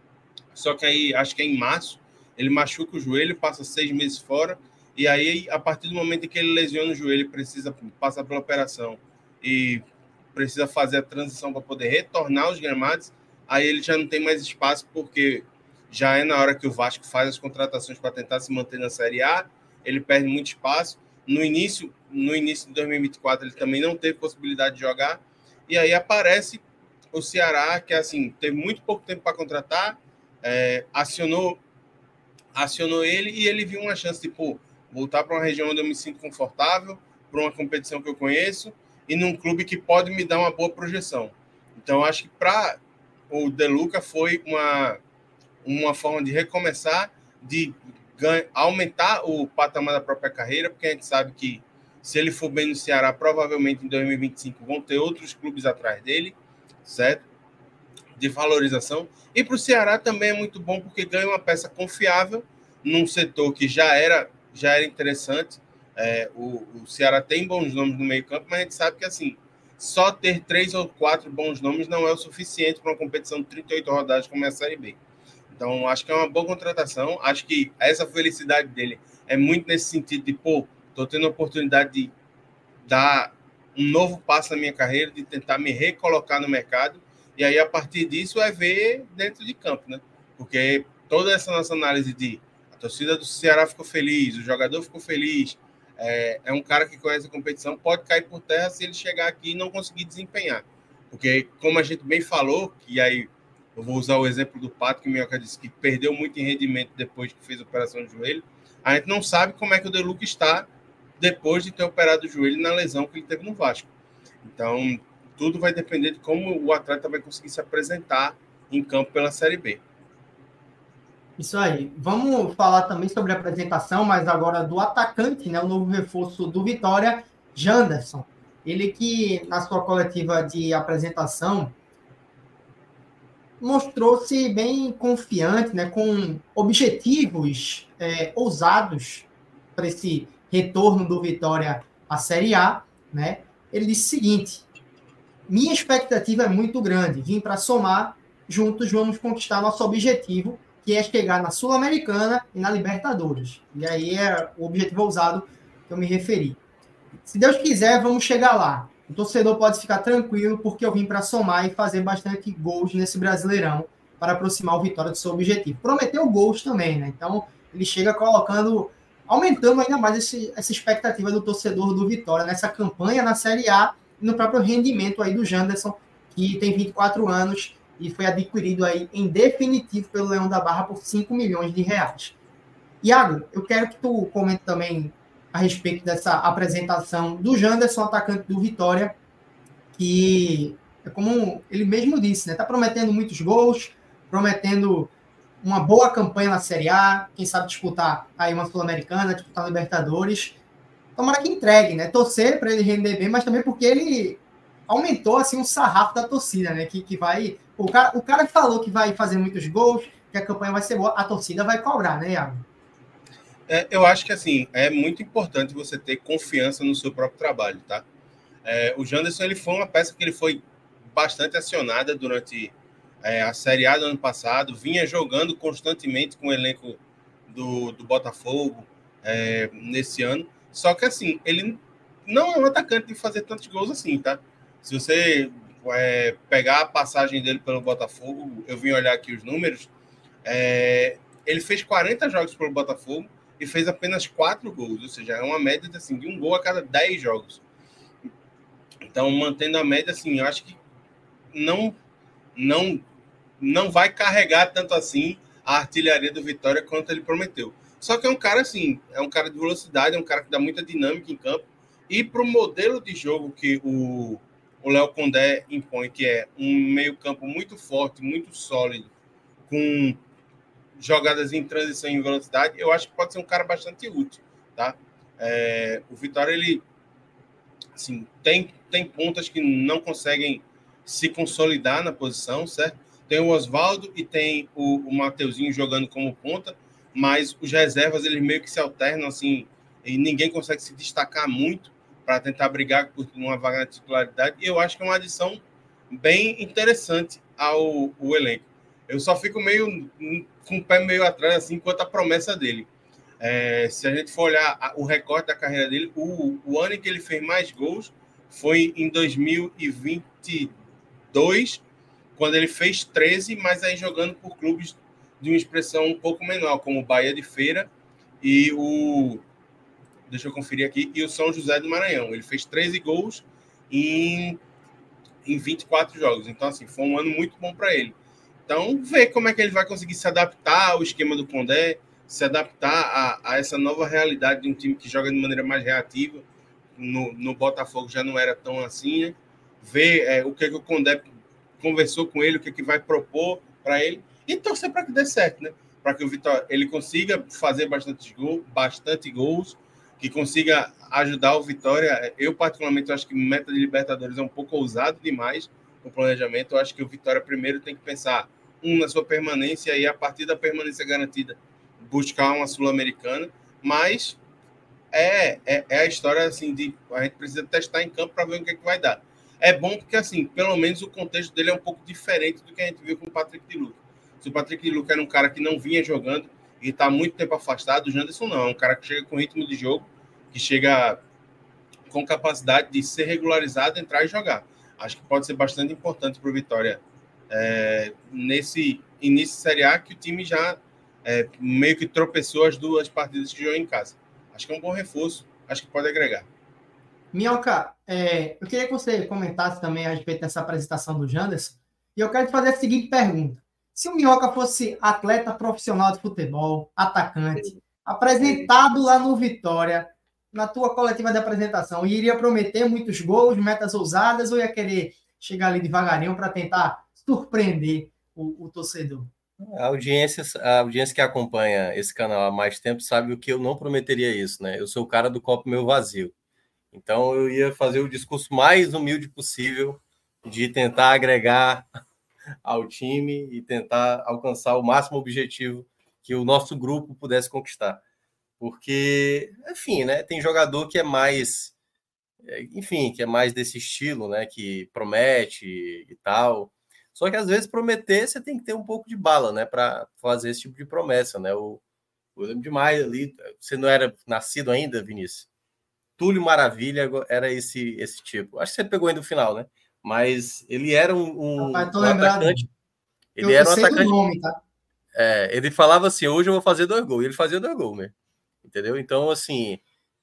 só que aí, acho que é em março, ele machuca o joelho, passa seis meses fora, e aí, a partir do momento em que ele lesiona o joelho, precisa passar pela operação e precisa fazer a transição para poder retornar aos gramados, aí ele já não tem mais espaço, porque já é na hora que o Vasco faz as contratações para tentar se manter na Série A, ele perde muito espaço. No início, no início de dois mil e vinte e quatro, ele também não teve possibilidade de jogar, e aí aparece o Ceará, que assim, teve muito pouco tempo para contratar, é, acionou, acionou ele, e ele viu uma chance de, pô, voltar para uma região onde eu me sinto confortável, para uma competição que eu conheço, e num clube que pode me dar uma boa projeção. Então, acho que para o De Luca foi uma, uma forma de recomeçar, de ganha, aumentar o patamar da própria carreira, porque a gente sabe que se ele for bem no Ceará, provavelmente em dois mil e vinte e cinco vão ter outros clubes atrás dele, certo? De valorização. E para o Ceará também é muito bom, porque ganha uma peça confiável num setor que já era, já era interessante. É, o, o Ceará tem bons nomes no meio campo, mas a gente sabe que assim, só ter três ou quatro bons nomes não é o suficiente para uma competição de trinta e oito rodadas como é a Série B. Então, acho que é uma boa contratação. Acho que essa felicidade dele é muito nesse sentido de, pô, estou tendo a oportunidade de dar um novo passo na minha carreira, de tentar me recolocar no mercado. E aí, a partir disso, é ver dentro de campo, né? Porque toda essa nossa análise de a torcida do Ceará ficou feliz, o jogador ficou feliz, é, é um cara que conhece a competição, pode cair por terra se ele chegar aqui e não conseguir desempenhar. Porque, como a gente bem falou, e aí eu vou usar o exemplo do Pato, que o Minhoca disse que perdeu muito em rendimento depois que fez a operação de joelho, a gente não sabe como é que o De Luca está depois de ter operado o joelho na lesão que ele teve no Vasco. Então, tudo vai depender de como o atleta vai conseguir se apresentar em campo pela Série B. Isso aí. Vamos falar também sobre a apresentação, mas agora do atacante, né? O novo reforço do Vitória, Janderson. Ele que, na sua coletiva de apresentação, mostrou-se bem confiante, né? Com objetivos é, ousados para esse retorno do Vitória à Série A, né? Ele disse o seguinte: minha expectativa é muito grande. Vim para somar, juntos vamos conquistar nosso objetivo, que é chegar na Sul-Americana e na Libertadores. E aí é o objetivo ousado que eu me referi. Se Deus quiser, vamos chegar lá. O torcedor pode ficar tranquilo, porque eu vim para somar e fazer bastante gols nesse Brasileirão para aproximar o Vitória do seu objetivo. Prometeu gols também, né? Então, ele chega colocando, aumentando ainda mais esse, essa expectativa do torcedor do Vitória nessa campanha na Série A e no próprio rendimento aí do Janderson, que tem vinte e quatro anos e foi adquirido aí em definitivo pelo Leão da Barra por cinco milhões de reais. Iago, eu quero que tu comente também a respeito dessa apresentação do Janderson, atacante do Vitória, que é como ele mesmo disse, né? Tá prometendo muitos gols, prometendo uma boa campanha na Série A, quem sabe disputar aí uma Sul-Americana, disputar a Libertadores. Tomara que entregue, né? Torcer para ele render bem, mas também porque ele aumentou assim um sarrafo da torcida, né? Que, que vai. O cara, o cara falou que vai fazer muitos gols, que a campanha vai ser boa, a torcida vai cobrar, né, Iago? É, eu acho que assim é muito importante você ter confiança no seu próprio trabalho, tá? É, o Janderson, ele foi uma peça que ele foi bastante acionada durante é, a Série A do ano passado, vinha jogando constantemente com o elenco do, do Botafogo é, nesse ano. Só que assim, ele não é um atacante de fazer tantos gols assim, tá? Se você é, pegar a passagem dele pelo Botafogo, eu vim olhar aqui os números, é, ele fez quarenta jogos pelo Botafogo e fez apenas quatro gols, ou seja, é uma média assim, de um gol a cada dez jogos. Então, mantendo a média, assim, eu acho que não, não, não vai carregar tanto assim a artilharia do Vitória quanto ele prometeu. Só que é um cara, assim, é um cara de velocidade, é um cara que dá muita dinâmica em campo, e para o modelo de jogo que o, o Léo Condé impõe, que é um meio-campo muito forte, muito sólido, com jogadas em transição em velocidade, eu acho que pode ser um cara bastante útil, tá? É, o Vitória, ele assim, tem, tem pontas que não conseguem se consolidar na posição, certo? Tem o Oswaldo e tem o, o Mateuzinho jogando como ponta, mas os reservas, eles meio que se alternam, assim, e ninguém consegue se destacar muito para tentar brigar por uma vaga na titularidade, e eu acho que é uma adição bem interessante ao, ao elenco. Eu só fico meio com o pé meio atrás, assim, quanto à promessa dele. É, se a gente for olhar a, o recorte da carreira dele, o, o ano em que ele fez mais gols foi em dois mil e vinte e dois, quando ele fez treze, mas aí jogando por clubes de uma expressão um pouco menor, como o Bahia de Feira e o... Deixa eu conferir aqui. E o São José do Maranhão. Ele fez treze gols em, em vinte e quatro jogos. Então, assim, foi um ano muito bom para ele. Então, ver como é que ele vai conseguir se adaptar ao esquema do Condé, se adaptar a, a essa nova realidade de um time que joga de maneira mais reativa. No, no Botafogo já não era tão assim, né? Ver é, o que, que o Condé conversou com ele, o que, que vai propor para ele, e torcer para que dê certo, né? Para que o Vitória ele consiga fazer bastante, gol, bastante gols, que consiga ajudar o Vitória. Eu, particularmente, acho que meta de Libertadores é um pouco ousado demais no planejamento. Eu acho que o Vitória primeiro tem que pensar um na sua permanência e a partir da permanência garantida buscar uma Sul-Americana, mas é, é, é a história assim de a gente precisa testar em campo para ver o que, é que vai dar. É bom porque assim, pelo menos o contexto dele é um pouco diferente do que a gente viu com o Patrick de Luca. Se o Patrick de Luca era um cara que não vinha jogando e está muito tempo afastado, o Janderson não, é um cara que chega com ritmo de jogo, que chega com capacidade de ser regularizado, entrar e jogar. Acho que pode ser bastante importante para o Vitória é, nesse início de Série A, que o time já é, meio que tropeçou as duas partidas que jogou em casa. Acho que é um bom reforço, acho que pode agregar. Minhoca, é, eu queria que você comentasse também a respeito dessa apresentação do Janderson, e eu quero te fazer a seguinte pergunta. Se o Minhoca fosse atleta profissional de futebol, atacante, apresentado lá no Vitória, na tua coletiva de apresentação, iria prometer muitos gols, metas ousadas, ou ia querer chegar ali devagarinho para tentar surpreender o, o torcedor. A audiência, a audiência que acompanha esse canal há mais tempo sabe o que eu não prometeria isso, né? Eu sou o cara do copo meio vazio. Então, eu ia fazer o discurso mais humilde possível de tentar agregar ao time e tentar alcançar o máximo objetivo que o nosso grupo pudesse conquistar. Porque, enfim, né? Tem jogador que é mais... Enfim, que é mais desse estilo, né? Que promete e tal. Só que, às vezes, prometer, você tem que ter um pouco de bala, né? Para fazer esse tipo de promessa, né? O, eu lembro demais ali... Você não era nascido ainda, Vinícius? Túlio Maravilha era esse, esse tipo. Acho que você pegou ainda no final, né? Mas ele era um, um, Rapaz, tô um lembrado. atacante. Ele eu, era eu um sei atacante. Do nome, tá? É, ele falava assim: hoje eu vou fazer dois gols. E ele fazia dois gols, né? Entendeu? Então, assim,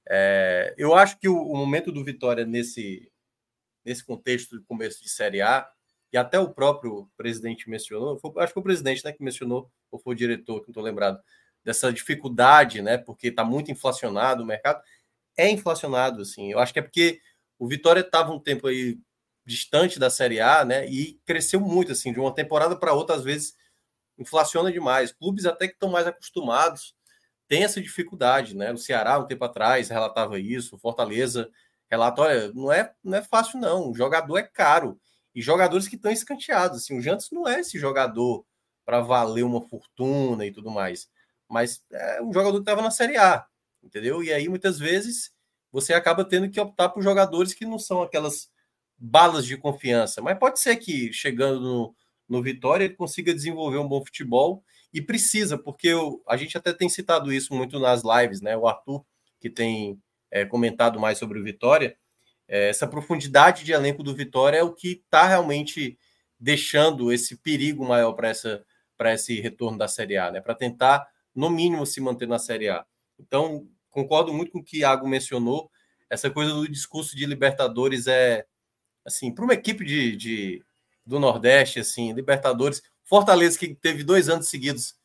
é, eu acho que o, o momento do Vitória nesse, nesse contexto de começo de Série A, e até o próprio presidente mencionou, foi, acho que foi o presidente, né, que mencionou, ou foi o diretor, que não estou lembrado, dessa dificuldade, né? Porque está muito inflacionado o mercado. É inflacionado, assim. Eu acho que é porque o Vitória estava um tempo aí distante da Série A, né? E cresceu muito, assim, de uma temporada para outra, às vezes inflaciona demais. Clubes até que estão mais acostumados têm essa dificuldade, né? O Ceará, um tempo atrás, relatava isso, o Fortaleza relata, olha, não é, não é fácil, não. O jogador é caro. E jogadores que estão escanteados, assim, o Jantos não é esse jogador para valer uma fortuna e tudo mais. Mas é um jogador que estava na Série A. Entendeu? E aí, muitas vezes, você acaba tendo que optar por jogadores que não são aquelas balas de confiança. Mas pode ser que, chegando no, no Vitória, ele consiga desenvolver um bom futebol e precisa, porque eu, a gente até tem citado isso muito nas lives, né? O Arthur, que tem é, comentado mais sobre o Vitória, é, essa profundidade de elenco do Vitória é o que está realmente deixando esse perigo maior para essa, para esse retorno da Série A, né? Para tentar, no mínimo, se manter na Série A. Então, concordo muito com o que o Iago mencionou. Essa coisa do discurso de Libertadores é, assim, para uma equipe de, de, do Nordeste, assim, Libertadores, Fortaleza, que teve dois anos seguidos,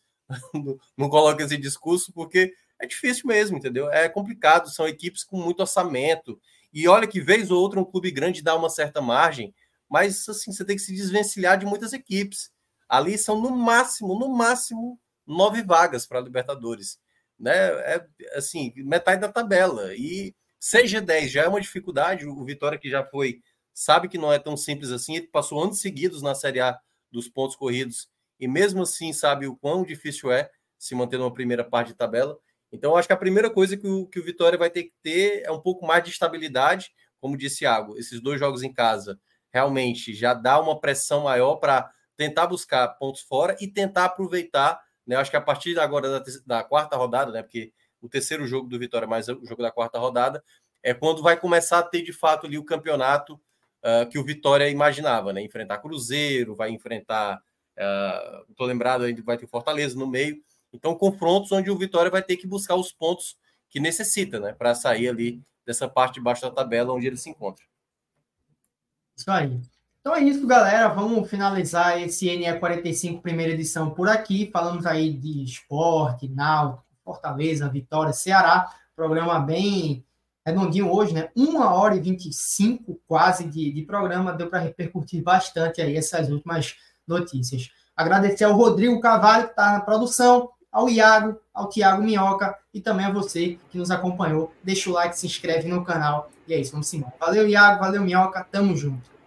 não coloca esse discurso, porque é difícil mesmo, entendeu? É complicado, são equipes com muito orçamento. E olha que, vez ou outra, um clube grande dá uma certa margem, mas, assim, você tem que se desvencilhar de muitas equipes. Ali são, no máximo, no máximo, nove vagas para a Libertadores. Né? É assim, metade da tabela. E seis G dez já é uma dificuldade. O Vitória, que já foi, sabe que não é tão simples assim. Ele passou anos seguidos na Série A dos pontos corridos e mesmo assim sabe o quão difícil é se manter numa primeira parte de tabela. Então, acho que a primeira coisa que o, que o Vitória vai ter que ter é um pouco mais de estabilidade. Como disse Iago, esses dois jogos em casa realmente já dá uma pressão maior para tentar buscar pontos fora e tentar aproveitar. Né? Acho que a partir agora da, da quarta rodada, né? Porque o terceiro jogo do Vitória mais o jogo da quarta rodada é quando vai começar a ter de fato ali o campeonato uh, que o Vitória imaginava, né? Enfrentar Cruzeiro, vai enfrentar, estou uh, lembrado ainda, vai ter Fortaleza no meio. Então, confrontos onde o Vitória vai ter que buscar os pontos que necessita, né? Para sair ali dessa parte de baixo da tabela onde ele se encontra. Isso aí. Então é isso, galera. Vamos finalizar esse N E quarenta e cinco primeira edição por aqui. Falamos aí de esporte, náutico, Fortaleza, Vitória, Ceará. Programa bem redondinho hoje, né? Uma hora e vinte e cinco quase de, de programa. Deu para repercutir bastante aí essas últimas notícias. Agradecer ao Rodrigo Carvalho, que está na produção, ao Iago, ao Thiago Minhoca e também a você que nos acompanhou. Deixa o like, se inscreve no canal. E é isso, vamos embora. Valeu, Iago. Valeu, Minhoca. Tamo junto.